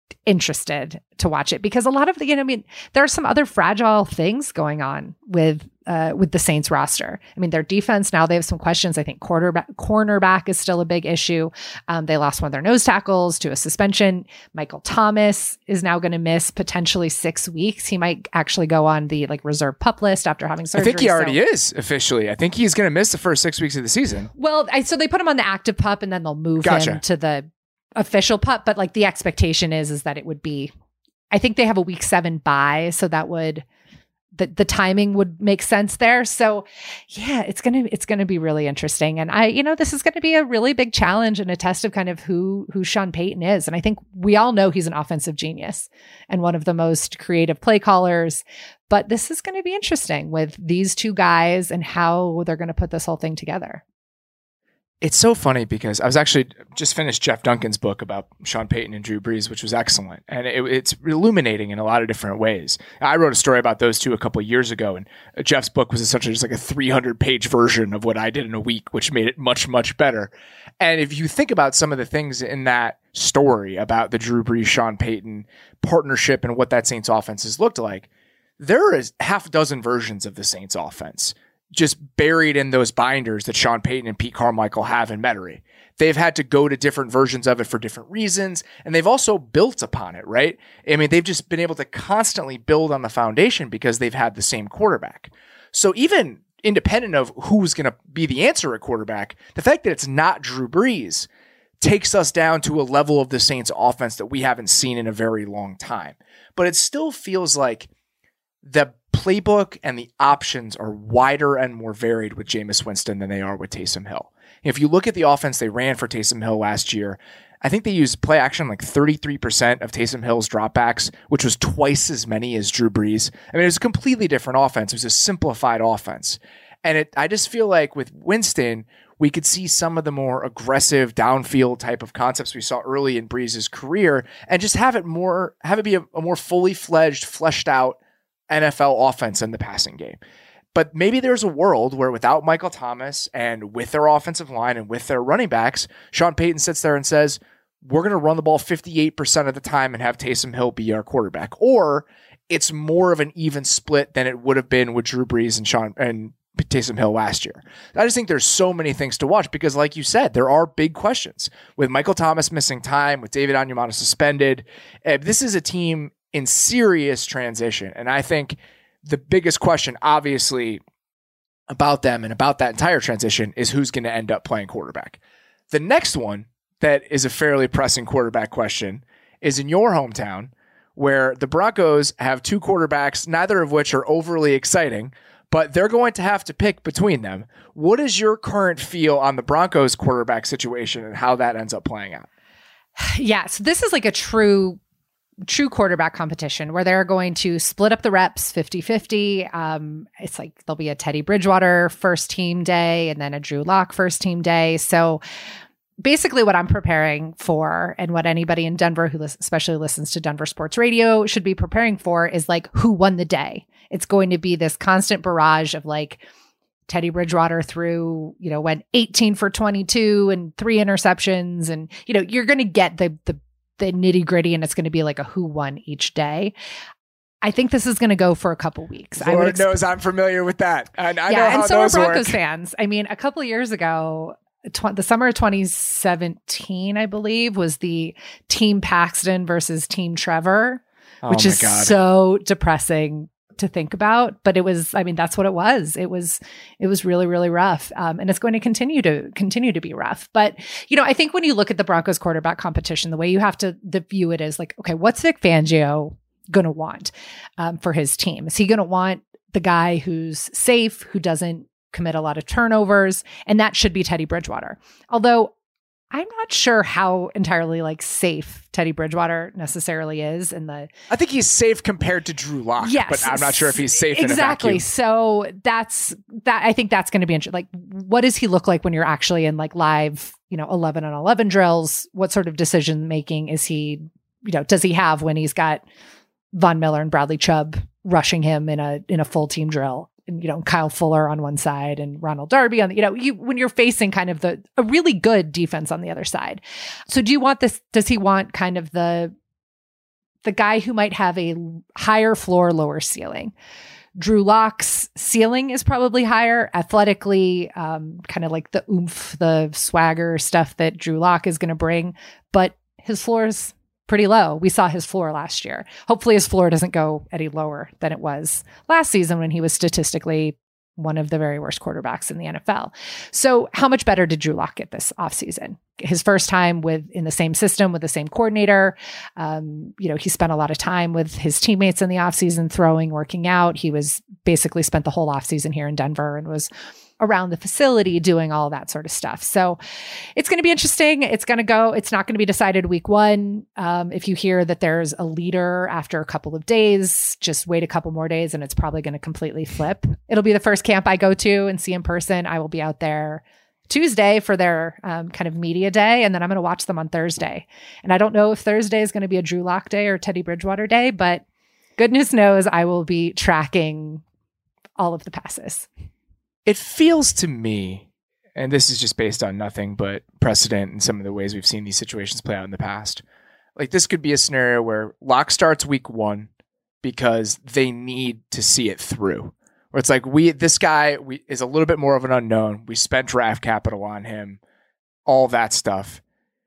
interested to watch it because a lot of the, you know, I mean, there are some other fragile things going on with uh, with the Saints roster. I mean, their defense now they have some questions. I think quarterback cornerback is still a big issue. Um, they lost one of their nose tackles to a suspension. Michael Thomas is now going to miss potentially six weeks. He might actually go on the like reserve PUP list after having surgery. I think he already so. is officially. I think he's going to miss the first six weeks of the season. Well, I, so they put him on the active PUP and then they'll move Gotcha. him to the official PUP. But like the expectation is is that it would be. I think they have a week seven bye, so that would the the timing would make sense there. So yeah, it's gonna it's gonna be really interesting. And I, you know, this is gonna be a really big challenge and a test of kind of who who Sean Payton is. And I think we all know he's an offensive genius and one of the most creative play callers. But this is gonna be interesting with these two guys and how they're gonna put this whole thing together. It's so funny because I was actually just finished Jeff Duncan's book about Sean Payton and Drew Brees, which was excellent. And it, it's illuminating in a lot of different ways. I wrote a story about those two a couple of years ago, and Jeff's book was essentially just like a three hundred page version of what I did in a week, which made it much, much better. And if you think about some of the things in that story about the Drew Brees, Sean Payton partnership and what that Saints offense has looked like, there is half a dozen versions of the Saints offense just buried in those binders that Sean Payton and Pete Carmichael have in Metairie. They've had to go to different versions of it for different reasons, and they've also built upon it, right? I mean, they've just been able to constantly build on the foundation because they've had the same quarterback. So even independent of who's going to be the answer at quarterback, the fact that it's not Drew Brees takes us down to a level of the Saints offense that we haven't seen in a very long time. But it still feels like the playbook and the options are wider and more varied with Jameis Winston than they are with Taysom Hill. If you look at the offense they ran for Taysom Hill last year, I think they used play action like thirty-three percent of Taysom Hill's dropbacks, which was twice as many as Drew Brees. I mean, it was a completely different offense. It was a simplified offense. And it, I just feel like with Winston, we could see some of the more aggressive downfield type of concepts we saw early in Brees' career and just have it more, have it be a, a more fully fledged, fleshed out N F L offense in the passing game. But maybe there's a world where without Michael Thomas and with their offensive line and with their running backs, Sean Payton sits there and says, we're going to run the ball fifty-eight percent of the time and have Taysom Hill be our quarterback. Or it's more of an even split than it would have been with Drew Brees and Sean and Taysom Hill last year. I just think there's so many things to watch because, like you said, there are big questions. With Michael Thomas missing time, with David Onyemata suspended, uh, this is a team in serious transition. And I think the biggest question, obviously, about them and about that entire transition is who's going to end up playing quarterback. The next one that is a fairly pressing quarterback question is in your hometown, where the Broncos have two quarterbacks, neither of which are overly exciting, but they're going to have to pick between them. What is your current feel on the Broncos quarterback situation and how that ends up playing out? Yeah, so this is like a true true quarterback competition where they're going to split up the reps fifty-fifty. Um, it's like there'll be a Teddy Bridgewater first team day and then a Drew Lock first team day. So basically what I'm preparing for and what anybody in Denver who lis- especially listens to Denver sports radio should be preparing for is like who won the day. It's going to be this constant barrage of like Teddy Bridgewater threw, you know, went eighteen for twenty-two and three interceptions. And, you know, you're going to get the, the, the nitty gritty and it's going to be like a who won each day. I think this is going to go for a couple weeks. Lord I would exp- knows I'm familiar with that. And I yeah, know how and so those are Broncos work. fans. I mean, a couple of years ago, tw- the summer of twenty seventeen, I believe, was the Team Paxton versus Team Trevor, Oh which my is God. so depressing to think about. But it was, I mean, that's what it was. It was, it was really, really rough. Um, and it's going to continue to continue to be rough. But, you know, I think when you look at the Broncos quarterback competition, the way you have to the view it is like, okay, what's Vic Fangio going to want um, for his team? Is he going to want the guy who's safe, who doesn't commit a lot of turnovers? And that should be Teddy Bridgewater. Although I'm not sure how entirely like safe Teddy Bridgewater necessarily is in the. I think he's safe compared to Drew Lock, Yes, but I'm not sure if he's safe exactly. in a vacuum. So that's that. I think that's going to be interesting. Like, what does he look like when you're actually in like live, you know, eleven on eleven drills? What sort of decision making is he? You know, does he have when he's got Von Miller and Bradley Chubb rushing him in a in a full team drill? And, you know, Kyle Fuller on one side and Ronald Darby on the, you know, you, when you're facing kind of the, a really good defense on the other side. So do you want this, does he want kind of the, the guy who might have a higher floor, lower ceiling. Drew Lock's ceiling is probably higher athletically, um, kind of like the oomph, the swagger stuff that Drew Lock is going to bring, but his floor is pretty low. We saw his floor last year. Hopefully his floor doesn't go any lower than it was last season when he was statistically one of the very worst quarterbacks in the N F L. So how much better did Drew Lock get this offseason? His first time with in the same system with the same coordinator. Um, you know, he spent a lot of time with his teammates in the offseason, throwing, working out. He was basically spent the whole offseason here in Denver and was around the facility doing all that sort of stuff. So it's going to be interesting. It's going to go, it's not going to be decided week one. Um, if you hear that there's a leader after a couple of days, just wait a couple more days and it's probably going to completely flip. It'll be the first camp I go to and see in person. I will be out there Tuesday for their um, kind of media day. And then I'm going to watch them on Thursday. And I don't know if Thursday is going to be a Drew Lock day or Teddy Bridgewater day, but goodness knows I will be tracking all of the passes. It feels to me, and this is just based on nothing but precedent and some of the ways we've seen these situations play out in the past, like this could be a scenario where Lock starts week one because they need to see it through. Where it's like, we this guy we, is a little bit more of an unknown. We spent draft capital on him, all that stuff.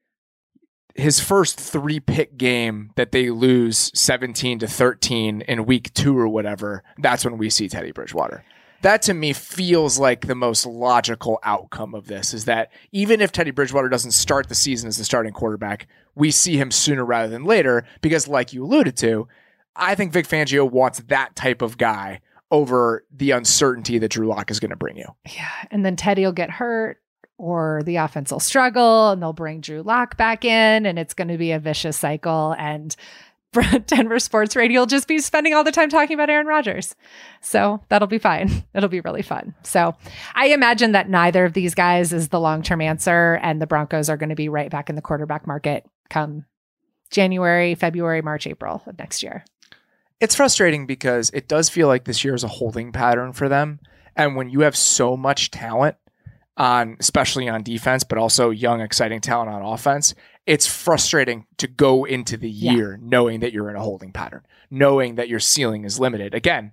His first three pick game that they lose seventeen to thirteen in week two or whatever, that's when we see Teddy Bridgewater. That to me feels like the most logical outcome of this, is that even if Teddy Bridgewater doesn't start the season as the starting quarterback, we see him sooner rather than later, because like you alluded to, I think Vic Fangio wants that type of guy over the uncertainty that Drew Lock is going to bring you. Yeah. And then Teddy will get hurt or the offense will struggle and they'll bring Drew Lock back in and it's going to be a vicious cycle. And Denver Sports Radio will just be spending all the time talking about Aaron Rodgers. So that'll be fine. It'll be really fun. So I imagine that neither of these guys is the long-term answer, and the Broncos are going to be right back in the quarterback market come January, February, March, April of next year. It's frustrating because it does feel like this year is a holding pattern for them. And when you have so much talent on, especially on defense, but also young, exciting talent on offense, it's frustrating to go into the year yeah. knowing that you're in a holding pattern, knowing that your ceiling is limited. Again,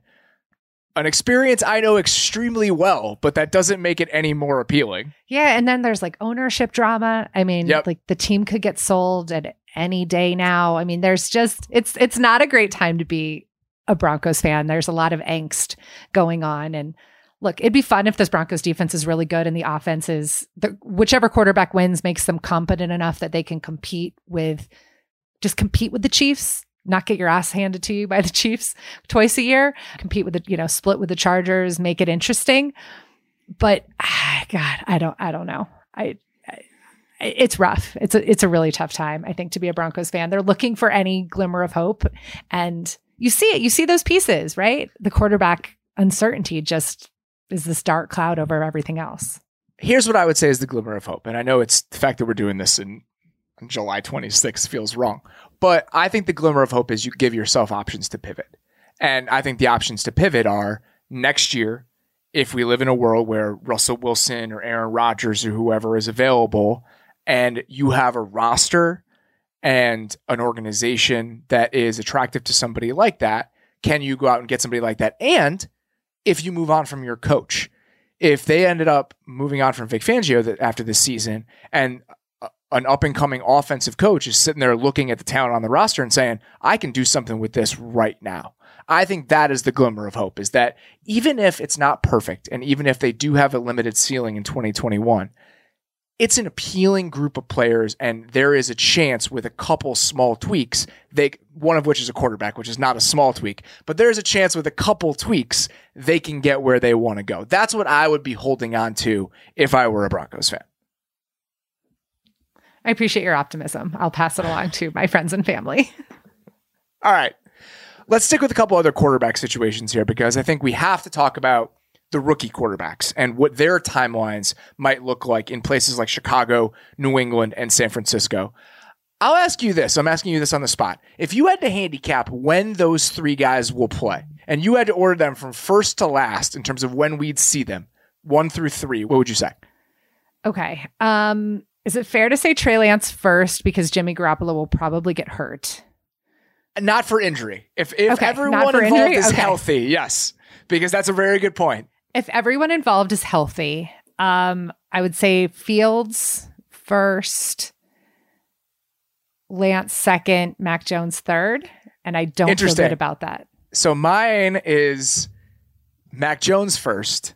an experience I know extremely well, but that doesn't make it any more appealing. Yeah. And then there's like ownership drama. I mean, yep. like the team could get sold at any day now. I mean, there's just, it's, it's not a great time to be a Broncos fan. There's a lot of angst going on. And look, it'd be fun if this Broncos defense is really good and the offense is, the, whichever quarterback wins makes them competent enough that they can compete with, just compete with the Chiefs, not get your ass handed to you by the Chiefs twice a year, compete with the, you know, split with the Chargers, make it interesting. But ah, God, I don't, I don't know. I, I, it's rough. It's a, it's a really tough time, I think, to be a Broncos fan. They're looking for any glimmer of hope. And you see it, you see those pieces, right? The quarterback uncertainty just is this dark cloud over everything else. Here's what I would say is the glimmer of hope. And I know it's the fact that we're doing this in on July twenty-sixth feels wrong, but I think the glimmer of hope is you give yourself options to pivot. And I think the options to pivot are next year, if we live in a world where Russell Wilson or Aaron Rodgers or whoever is available, and you have a roster and an organization that is attractive to somebody like that, can you go out and get somebody like that? And if you move on from your coach, if they ended up moving on from Vic Fangio that after this season, and an up-and-coming offensive coach is sitting there looking at the talent on the roster and saying, I can do something with this right now. I think that is the glimmer of hope, is that even if it's not perfect, and even if they do have a limited ceiling in twenty twenty-one, it's an appealing group of players, and there is a chance with a couple small tweaks, they one of which is a quarterback, which is not a small tweak, but there's a chance with a couple tweaks they can get where they want to go. That's what I would be holding on to if I were a Broncos fan. I appreciate your optimism. I'll pass it along to my friends and family. All right. Let's stick with a couple other quarterback situations here, because I think we have to talk about the rookie quarterbacks and what their timelines might look like in places like Chicago, New England, and San Francisco. I'll ask you this. I'm asking you this on the spot. If you had to handicap when those three guys will play, and you had to order them from first to last in terms of when we'd see them, one through three, what would you say? Okay. Um, is it fair to say Trey Lance first, because Jimmy Garoppolo will probably get hurt? Not for injury. If if Okay, not everyone for involved injury? is Okay. healthy, yes. Because that's a very good point. If everyone involved is healthy, um, I would say Fields first, Lance second, Mac Jones third. And I don't feel Interesting. good about that. So mine is Mac Jones first,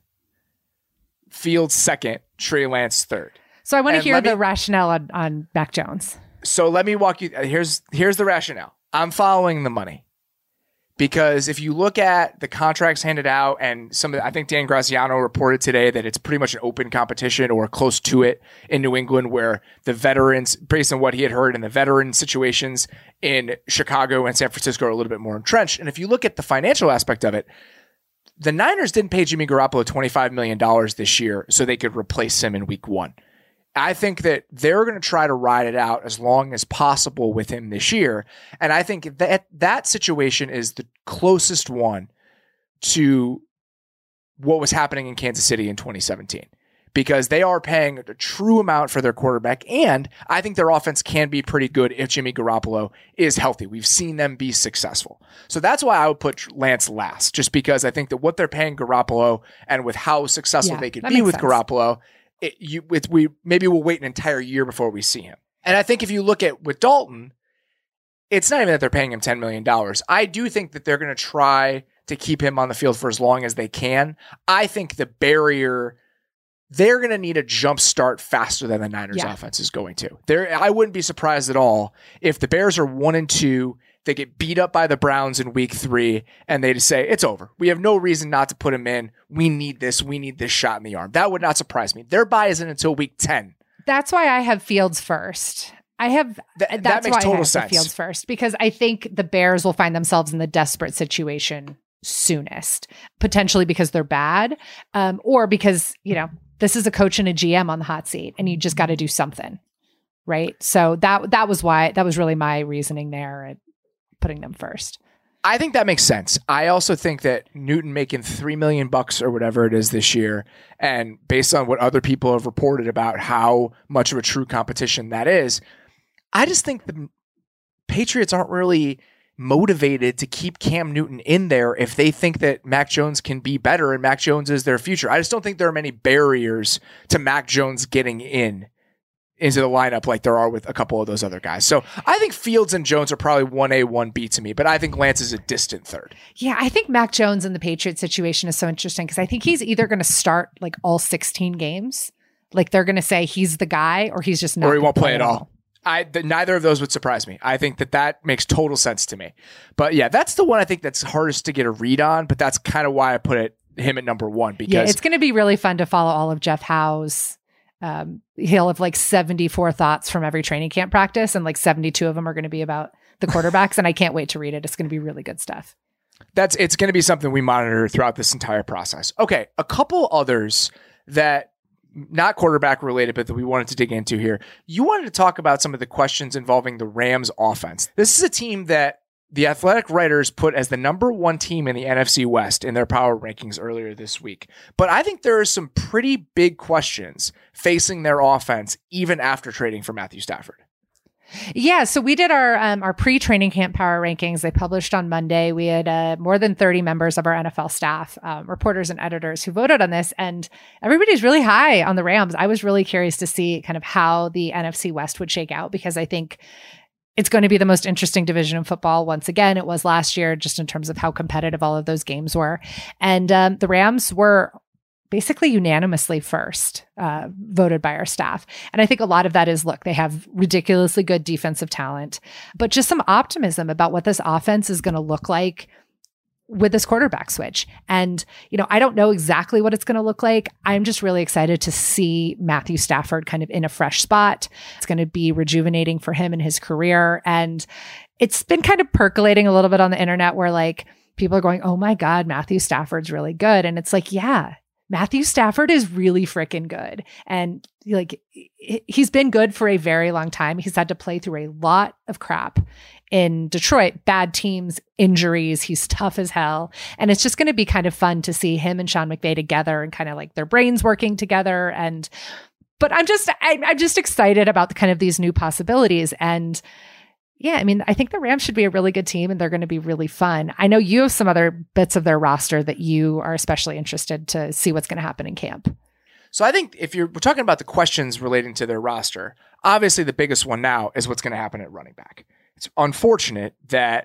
Fields second, Trey Lance third. So I want to And hear let me- the rationale on, on Mac Jones. So let me walk you. Here's here's the rationale. I'm following the money because if you look at the contracts handed out and some of the, I think Dan Graziano reported today that it's pretty much an open competition or close to it in New England, where the veterans, based on what he had heard in the veteran situations in Chicago and San Francisco, are a little bit more entrenched. And if you look at the financial aspect of it, the Niners didn't pay Jimmy Garoppolo twenty-five million dollars this year so they could replace him in week one. I think that they're going to try to ride it out as long as possible with him this year. And I think that that situation is the closest one to what was happening in Kansas City in twenty seventeen, because they are paying a true amount for their quarterback. And I think their offense can be pretty good if Jimmy Garoppolo is healthy. We've seen them be successful. So that's why I would put Lance last, just because I think that what they're paying Garoppolo and with how successful Yeah, they could that be makes with sense. Garoppolo, It, you, it, we maybe we'll wait an entire year before we see him. And I think if you look at with Dalton, it's not even that they're paying him ten million dollars. I do think that they're going to try to keep him on the field for as long as they can. I think the barrier, they're going to need a jump start faster than the Niners Yeah. offense is going to. There, I wouldn't be surprised at all if the Bears are one and two, they get beat up by the Browns in week three, and they just say, it's over. We have no reason not to put him in. We need this. We need this shot in the arm. That would not surprise me. Their bye isn't until week ten. That's why I have Fields first. I have Th- that that's makes why total I have sense. the Fields first, because I think the Bears will find themselves in the desperate situation soonest, potentially because they're bad, um, or because, you know, this is a coach and a G M on the hot seat, and you just got to do something, right? So that that was why that was really my reasoning there at putting them first. I think that makes sense. I also think that Newton making three million bucks or whatever it is this year, and based on what other people have reported about how much of a true competition that is, I just think the Patriots aren't really motivated to keep Cam Newton in there if they think that Mac Jones can be better and Mac Jones is their future. I just don't think there are many barriers to Mac Jones getting in into the lineup like there are with a couple of those other guys. So I think Fields and Jones are probably one A, one B to me, but I think Lance is a distant third. Yeah, I think Mac Jones in the Patriots situation is so interesting because I think he's either going to start like all sixteen games, like they're going to say he's the guy, or he's just not. Or he gonna won't play at all. I th- neither of those would surprise me. I think that that makes total sense to me. But yeah, that's the one I think that's hardest to get a read on, but that's kind of why I put it him at number one, because Yeah, it's going to be really fun to follow all of Jeff Howe's. Um, he'll have like seventy-four thoughts from every training camp practice, and like seventy-two of them are going to be about the quarterbacks. And I can't wait to read it. It's going to be really good stuff. That's it's going to be something we monitor throughout this entire process. Okay, a couple others that not quarterback related, but that we wanted to dig into here. You wanted to talk about some of the questions involving the Rams offense. This is a team that the Athletic writers put as the number one team in the N F C West in their power rankings earlier this week. But I think there are some pretty big questions facing their offense even after trading for Matthew Stafford. Yeah, so we did our um, our pre-training camp power rankings. They published on Monday. We had uh, more than thirty members of our N F L staff, um, reporters and editors who voted on this, and everybody's really high on the Rams. I was really curious to see kind of how the N F C West would shake out, because I think it's going to be the most interesting division in football. Once again, it was last year, just in terms of how competitive all of those games were. And um, the Rams were basically unanimously first, uh, voted by our staff. And I think a lot of that is, look, they have ridiculously good defensive talent, but just some optimism about what this offense is going to look like with this quarterback switch. And, you know, I don't know exactly what it's going to look like. I'm just really excited to see Matthew Stafford kind of in a fresh spot. It's going to be rejuvenating for him and his career. And it's been kind of percolating a little bit on the internet where like people are going, oh my God, Matthew Stafford's really good. And it's like, yeah, Matthew Stafford is really freaking good. And like, he's been good for a very long time. He's had to play through a lot of crap in Detroit, bad teams, injuries. He's tough as hell. And it's just going to be kind of fun to see him and Sean McVay together and kind of like their brains working together. And, but I'm just, I, I'm just excited about the kind of these new possibilities. And, Yeah, I mean, I think the Rams should be a really good team and they're going to be really fun. I know you have some other bits of their roster that you are especially interested to see what's going to happen in camp. So I think if you're we're talking about the questions relating to their roster, obviously the biggest one now is what's going to happen at running back. It's unfortunate that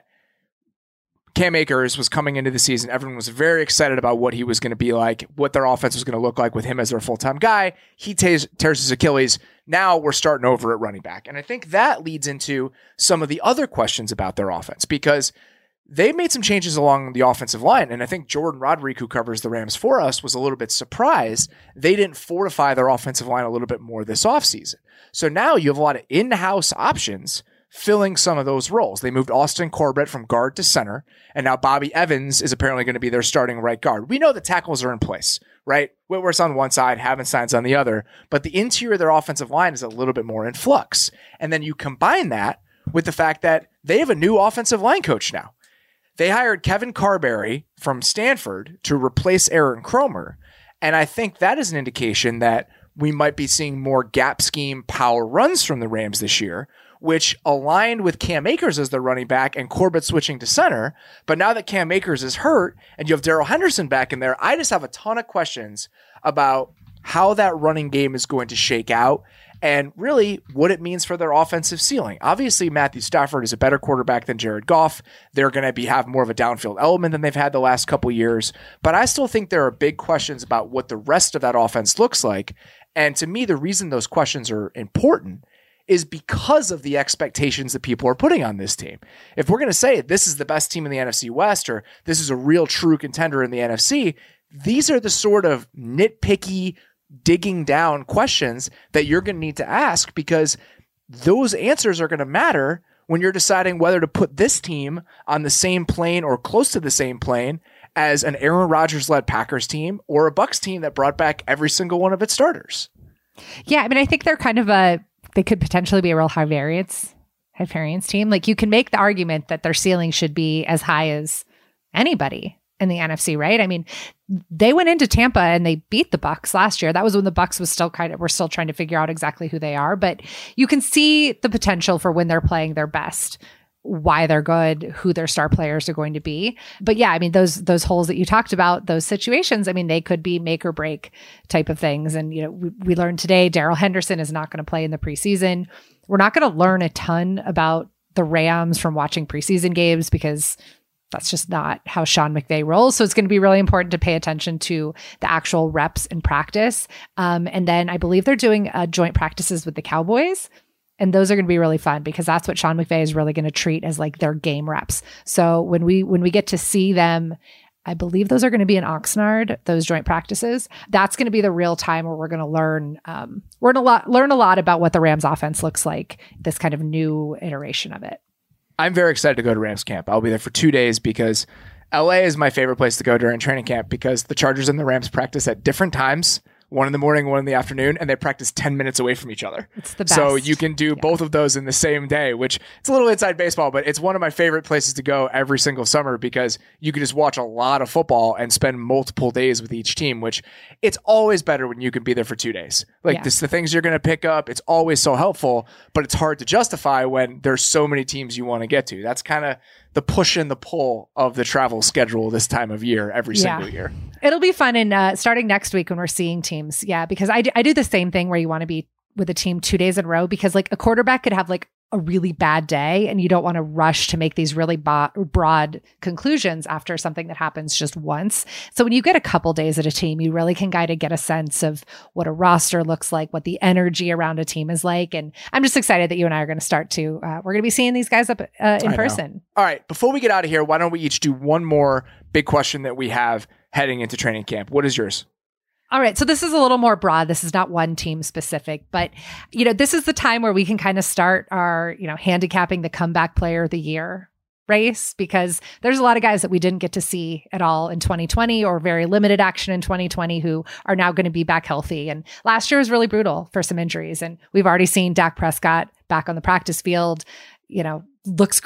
Cam Akers was coming into the season. Everyone was very excited about what he was going to be like, what their offense was going to look like with him as their full-time guy. He tears, tears his Achilles. Now we're starting over at running back. And I think that leads into some of the other questions about their offense because they made some changes along the offensive line. And I think Jordan Roderick, who covers the Rams for us, was a little bit surprised they didn't fortify their offensive line a little bit more this offseason. So now you have a lot of in-house options filling some of those roles. They moved Austin Corbett from guard to center, and now Bobby Evans is apparently going to be their starting right guard. We know the tackles are in place, right? Whitworth's on one side, Havenstein's on the other, but the interior of their offensive line is a little bit more in flux. And then you combine that with the fact that they have a new offensive line coach now. They hired Kevin Carberry from Stanford to replace Aaron Kromer, and I think that is an indication that we might be seeing more gap scheme power runs from the Rams this year, which aligned with Cam Akers as their running back and Corbett switching to center. But now that Cam Akers is hurt and you have Darrell Henderson back in there, I just have a ton of questions about how that running game is going to shake out and really what it means for their offensive ceiling. Obviously, Matthew Stafford is a better quarterback than Jared Goff. They're going to be have more of a downfield element than they've had the last couple years. But I still think there are big questions about what the rest of that offense looks like. And to me, the reason those questions are important is because of the expectations that people are putting on this team. If we're going to say this is the best team in the N F C West or this is a real true contender in the N F C, these are the sort of nitpicky, digging down questions that you're going to need to ask because those answers are going to matter when you're deciding whether to put this team on the same plane or close to the same plane as an Aaron Rodgers-led Packers team or a Bucs team that brought back every single one of its starters. Yeah, I mean, I think they're kind of a they could potentially be a real high variance, high variance team. Like you can make the argument that their ceiling should be as high as anybody in the N F C, right? I mean, they went into Tampa and they beat the Bucs last year. That was when the Bucs was still kind of, we're still trying to figure out exactly who they are, but you can see the potential for when they're playing their best, why they're good, who their star players are going to be. But yeah, I mean, those those holes that you talked about, those situations, I mean, they could be make or break type of things. And, you know, we, we learned today, Darrell Henderson is not going to play in the preseason. We're not going to learn a ton about the Rams from watching preseason games because that's just not how Sean McVay rolls. So it's going to be really important to pay attention to the actual reps in practice. Um, and then I believe they're doing uh, joint practices with the Cowboys. And those are going to be really fun because that's what Sean McVay is really going to treat as like their game reps. So when we when we get to see them, I believe those are going to be in Oxnard, those joint practices. That's going to be the real time where we're going to learn. Um, we're going to lot, learn a lot about what the Rams offense looks like, this kind of new iteration of it. I'm very excited to go to Rams camp. I'll be there for two days because L A is my favorite place to go during training camp because the Chargers and the Rams practice at different times. One in the morning, one in the afternoon, and they practice ten minutes away from each other. It's the best. So you can do yeah. both of those in the same day, which it's a little inside baseball, but it's one of my favorite places to go every single summer because you can just watch a lot of football and spend multiple days with each team, which it's always better when you can be there for two days. Like yeah. this, the things you're going to pick up, it's always so helpful, but it's hard to justify when there's so many teams you want to get to. That's kind of the push and the pull of the travel schedule this time of year, every yeah. single year. It'll be fun. And uh, starting next week when we're seeing teams. Yeah. Because I do, I do the same thing where you want to be with a team two days in a row because like a quarterback could have like a really bad day and you don't want to rush to make these really bo- broad conclusions after something that happens just once. So when you get a couple days at a team, you really can kind of get a sense of what a roster looks like, what the energy around a team is like. And I'm just excited that you and I are going to start to, uh, we're going to be seeing these guys up uh, in person. All right. Before we get out of here, why don't we each do one more big question that we have heading into training camp? What is yours? All right. So this is a little more broad. This is not one team specific, but you know, this is the time where we can kind of start our, you know, handicapping the comeback player of the year race because there's a lot of guys that we didn't get to see at all in twenty twenty or very limited action in twenty twenty who are now going to be back healthy. And last year was really brutal for some injuries. And we've already seen Dak Prescott back on the practice field, you know, looks great,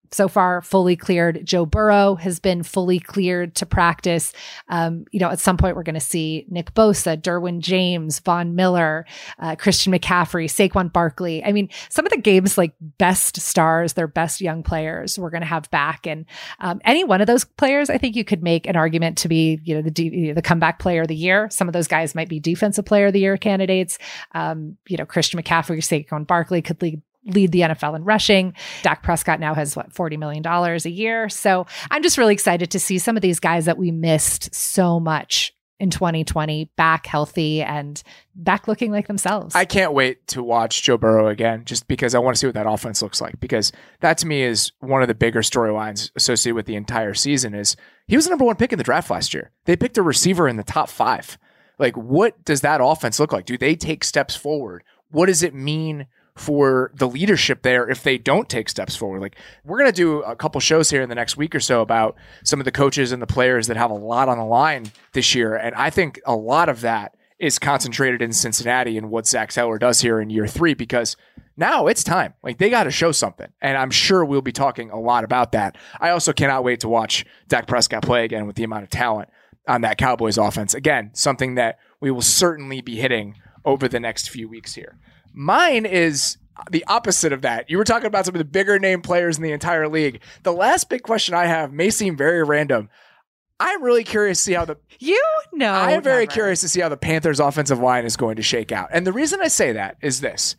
so far fully cleared. Joe Burrow has been fully cleared to practice. Um, you know, at some point we're going to see Nick Bosa, Derwin James, Von Miller, uh, Christian McCaffrey, Saquon Barkley. I mean, some of the game's like best stars, their best young players we're going to have back. And um, any one of those players, I think you could make an argument to be, you know, the D- the comeback player of the year. Some of those guys might be defensive player of the year candidates. Um, you know, Christian McCaffrey, Saquon Barkley could lead lead the N F L in rushing. Dak Prescott now has what, forty million dollars a year. So I'm just really excited to see some of these guys that we missed so much in twenty twenty back healthy and back looking like themselves. I can't wait to watch Joe Burrow again, just because I want to see what that offense looks like, because that to me is one of the bigger storylines associated with the entire season. Is he was the number one pick in the draft last year. They picked a receiver in the top five. Like, what does that offense look like? Do they take steps forward? What does it mean for the leadership there if they don't take steps forward? Like, we're going to do a couple shows here in the next week or so about some of the coaches and the players that have a lot on the line this year. And I think a lot of that is concentrated in Cincinnati and what Zach Taylor does here in year three, because now it's time. Like, they got to show something. And I'm sure we'll be talking a lot about that. I also cannot wait to watch Dak Prescott play again with the amount of talent on that Cowboys offense. Again, something that we will certainly be hitting over the next few weeks here. Mine is the opposite of that. You were talking about some of the bigger name players in the entire league. The last big question I have may seem very random. I'm really curious to see how the you know. I am very never. curious to see how the Panthers' offensive line is going to shake out. And the reason I say that is this: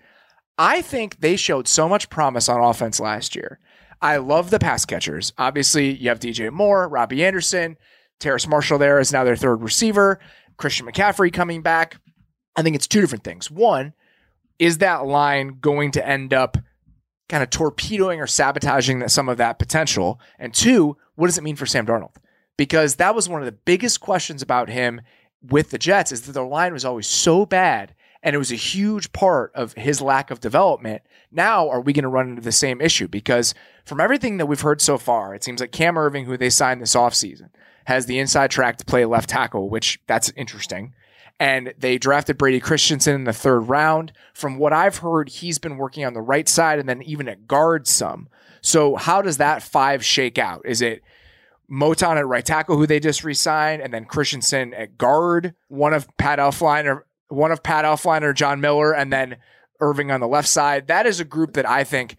I think they showed so much promise on offense last year. I love the pass catchers. Obviously, you have D J Moore, Robbie Anderson, Terrace Marshall there is now their third receiver, Christian McCaffrey coming back. I think it's two different things. One, is that line going to end up kind of torpedoing or sabotaging that, some of that potential? And two, what does it mean for Sam Darnold? Because that was one of the biggest questions about him with the Jets, is that their line was always so bad, and it was a huge part of his lack of development. Now, are we going to run into the same issue? Because from everything that we've heard so far, it seems like Cam Irving, who they signed this offseason, has the inside track to play left tackle, which that's interesting. And they drafted Brady Christensen in the third round. From what I've heard, he's been working on the right side and then even at guard some. So how does that five shake out? Is it Moton at right tackle, who they just re-signed, and then Christensen at guard, one of Pat Elflein, one of Pat Elflein or John Miller, and then Irving on the left side? That is a group that I think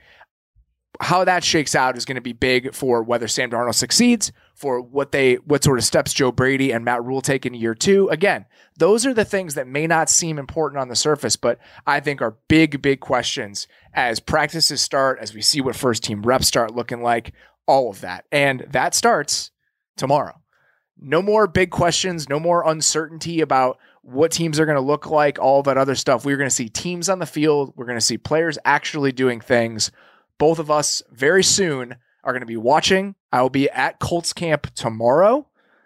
how that shakes out is going to be big for whether Sam Darnold succeeds, for what they, what sort of steps Joe Brady and Matt Rule take in year two. Again, those are the things that may not seem important on the surface, but I think are big, big questions as practices start, as we see what first team reps start looking like, all of that. And that starts tomorrow. No more big questions, no more uncertainty about what teams are going to look like, all that other stuff. We're going to see teams on the field. We're going to see players actually doing things. Both of us very soon are going to be watching. I will be at Colts camp tomorrow,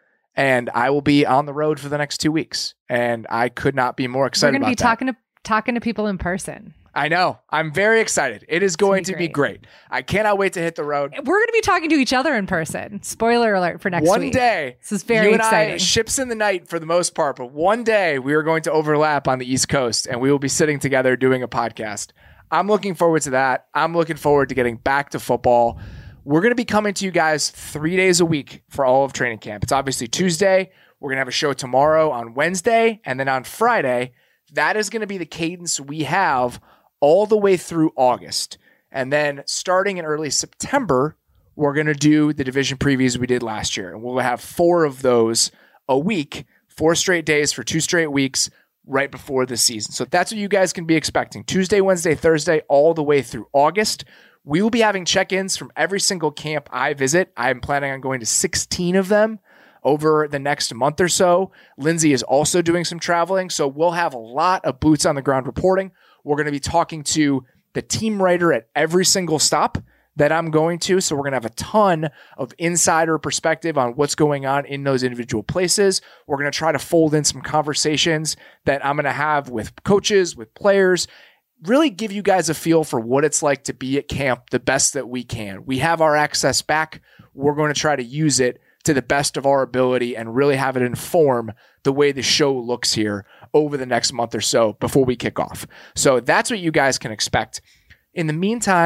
and I will be on the road for the next two weeks. And I could not be more excited about that. We're going to be talking to talking to people in person. I know. I'm very excited. It is going to be, to be great. I cannot wait to hit the road. We're going to be talking to each other in person. Spoiler alert for next one week. One day. This is very you and exciting. I, ships in the night for the most part, but one day we are going to overlap on the East Coast, and we will be sitting together doing a podcast. I'm looking forward to that. I'm looking forward to getting back to football. We're going to be coming to you guys three days a week for all of training camp. It's obviously Tuesday. We're going to have a show tomorrow on Wednesday, and then on Friday. That is going to be the cadence we have all the way through August. And then starting in early September, we're going to do the division previews we did last year. And we'll have four of those a week, four straight days for two straight weeks right before the season. So that's what you guys can be expecting. Tuesday, Wednesday, Thursday, all the way through August. We will be having check-ins from every single camp I visit. I'm planning on going to sixteen of them over the next month or so. Lindsay is also doing some traveling, so we'll have a lot of boots on the ground reporting. We're going to be talking to the team writer at every single stop that I'm going to, so we're going to have a ton of insider perspective on what's going on in those individual places. We're going to try to fold in some conversations that I'm going to have with coaches, with players, really give you guys a feel for what it's like to be at camp the best that we can. We have our access back. We're going to try to use it to the best of our ability and really have it inform the way the show looks here over the next month or so before we kick off. So that's what you guys can expect. In the meantime,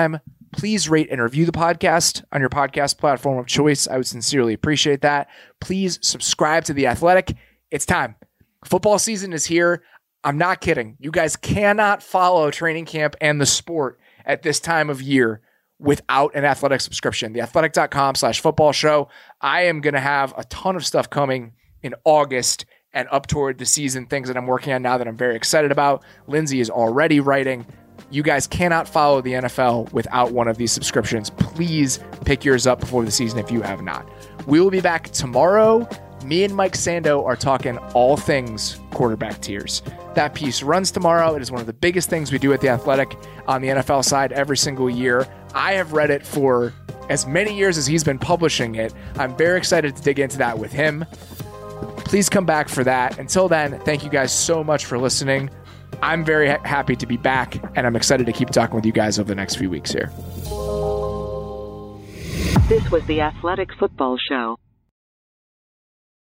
Please rate and review the podcast on your podcast platform of choice. I would sincerely appreciate that. Please subscribe to The Athletic. It's time. Football season is here. I'm not kidding. You guys cannot follow training camp and the sport at this time of year without an Athletic subscription. theathletic.com slash football show. I am going to have a ton of stuff coming in August and up toward the season, things that I'm working on now that I'm very excited about. Lindsay is already writing. You guys cannot follow the N F L without one of these subscriptions. Please pick yours up before the season if you have not. We will be back tomorrow. Me and Mike Sando are talking all things quarterback tiers. That piece runs tomorrow. It is one of the biggest things we do at The Athletic on the N F L side every single year. I have read it for as many years as he's been publishing it. I'm very excited to dig into that with him. Please come back for that. Until then, thank you guys so much for listening. I'm very ha- happy to be back, and I'm excited to keep talking with you guys over the next few weeks here. This was The Athletic Football Show.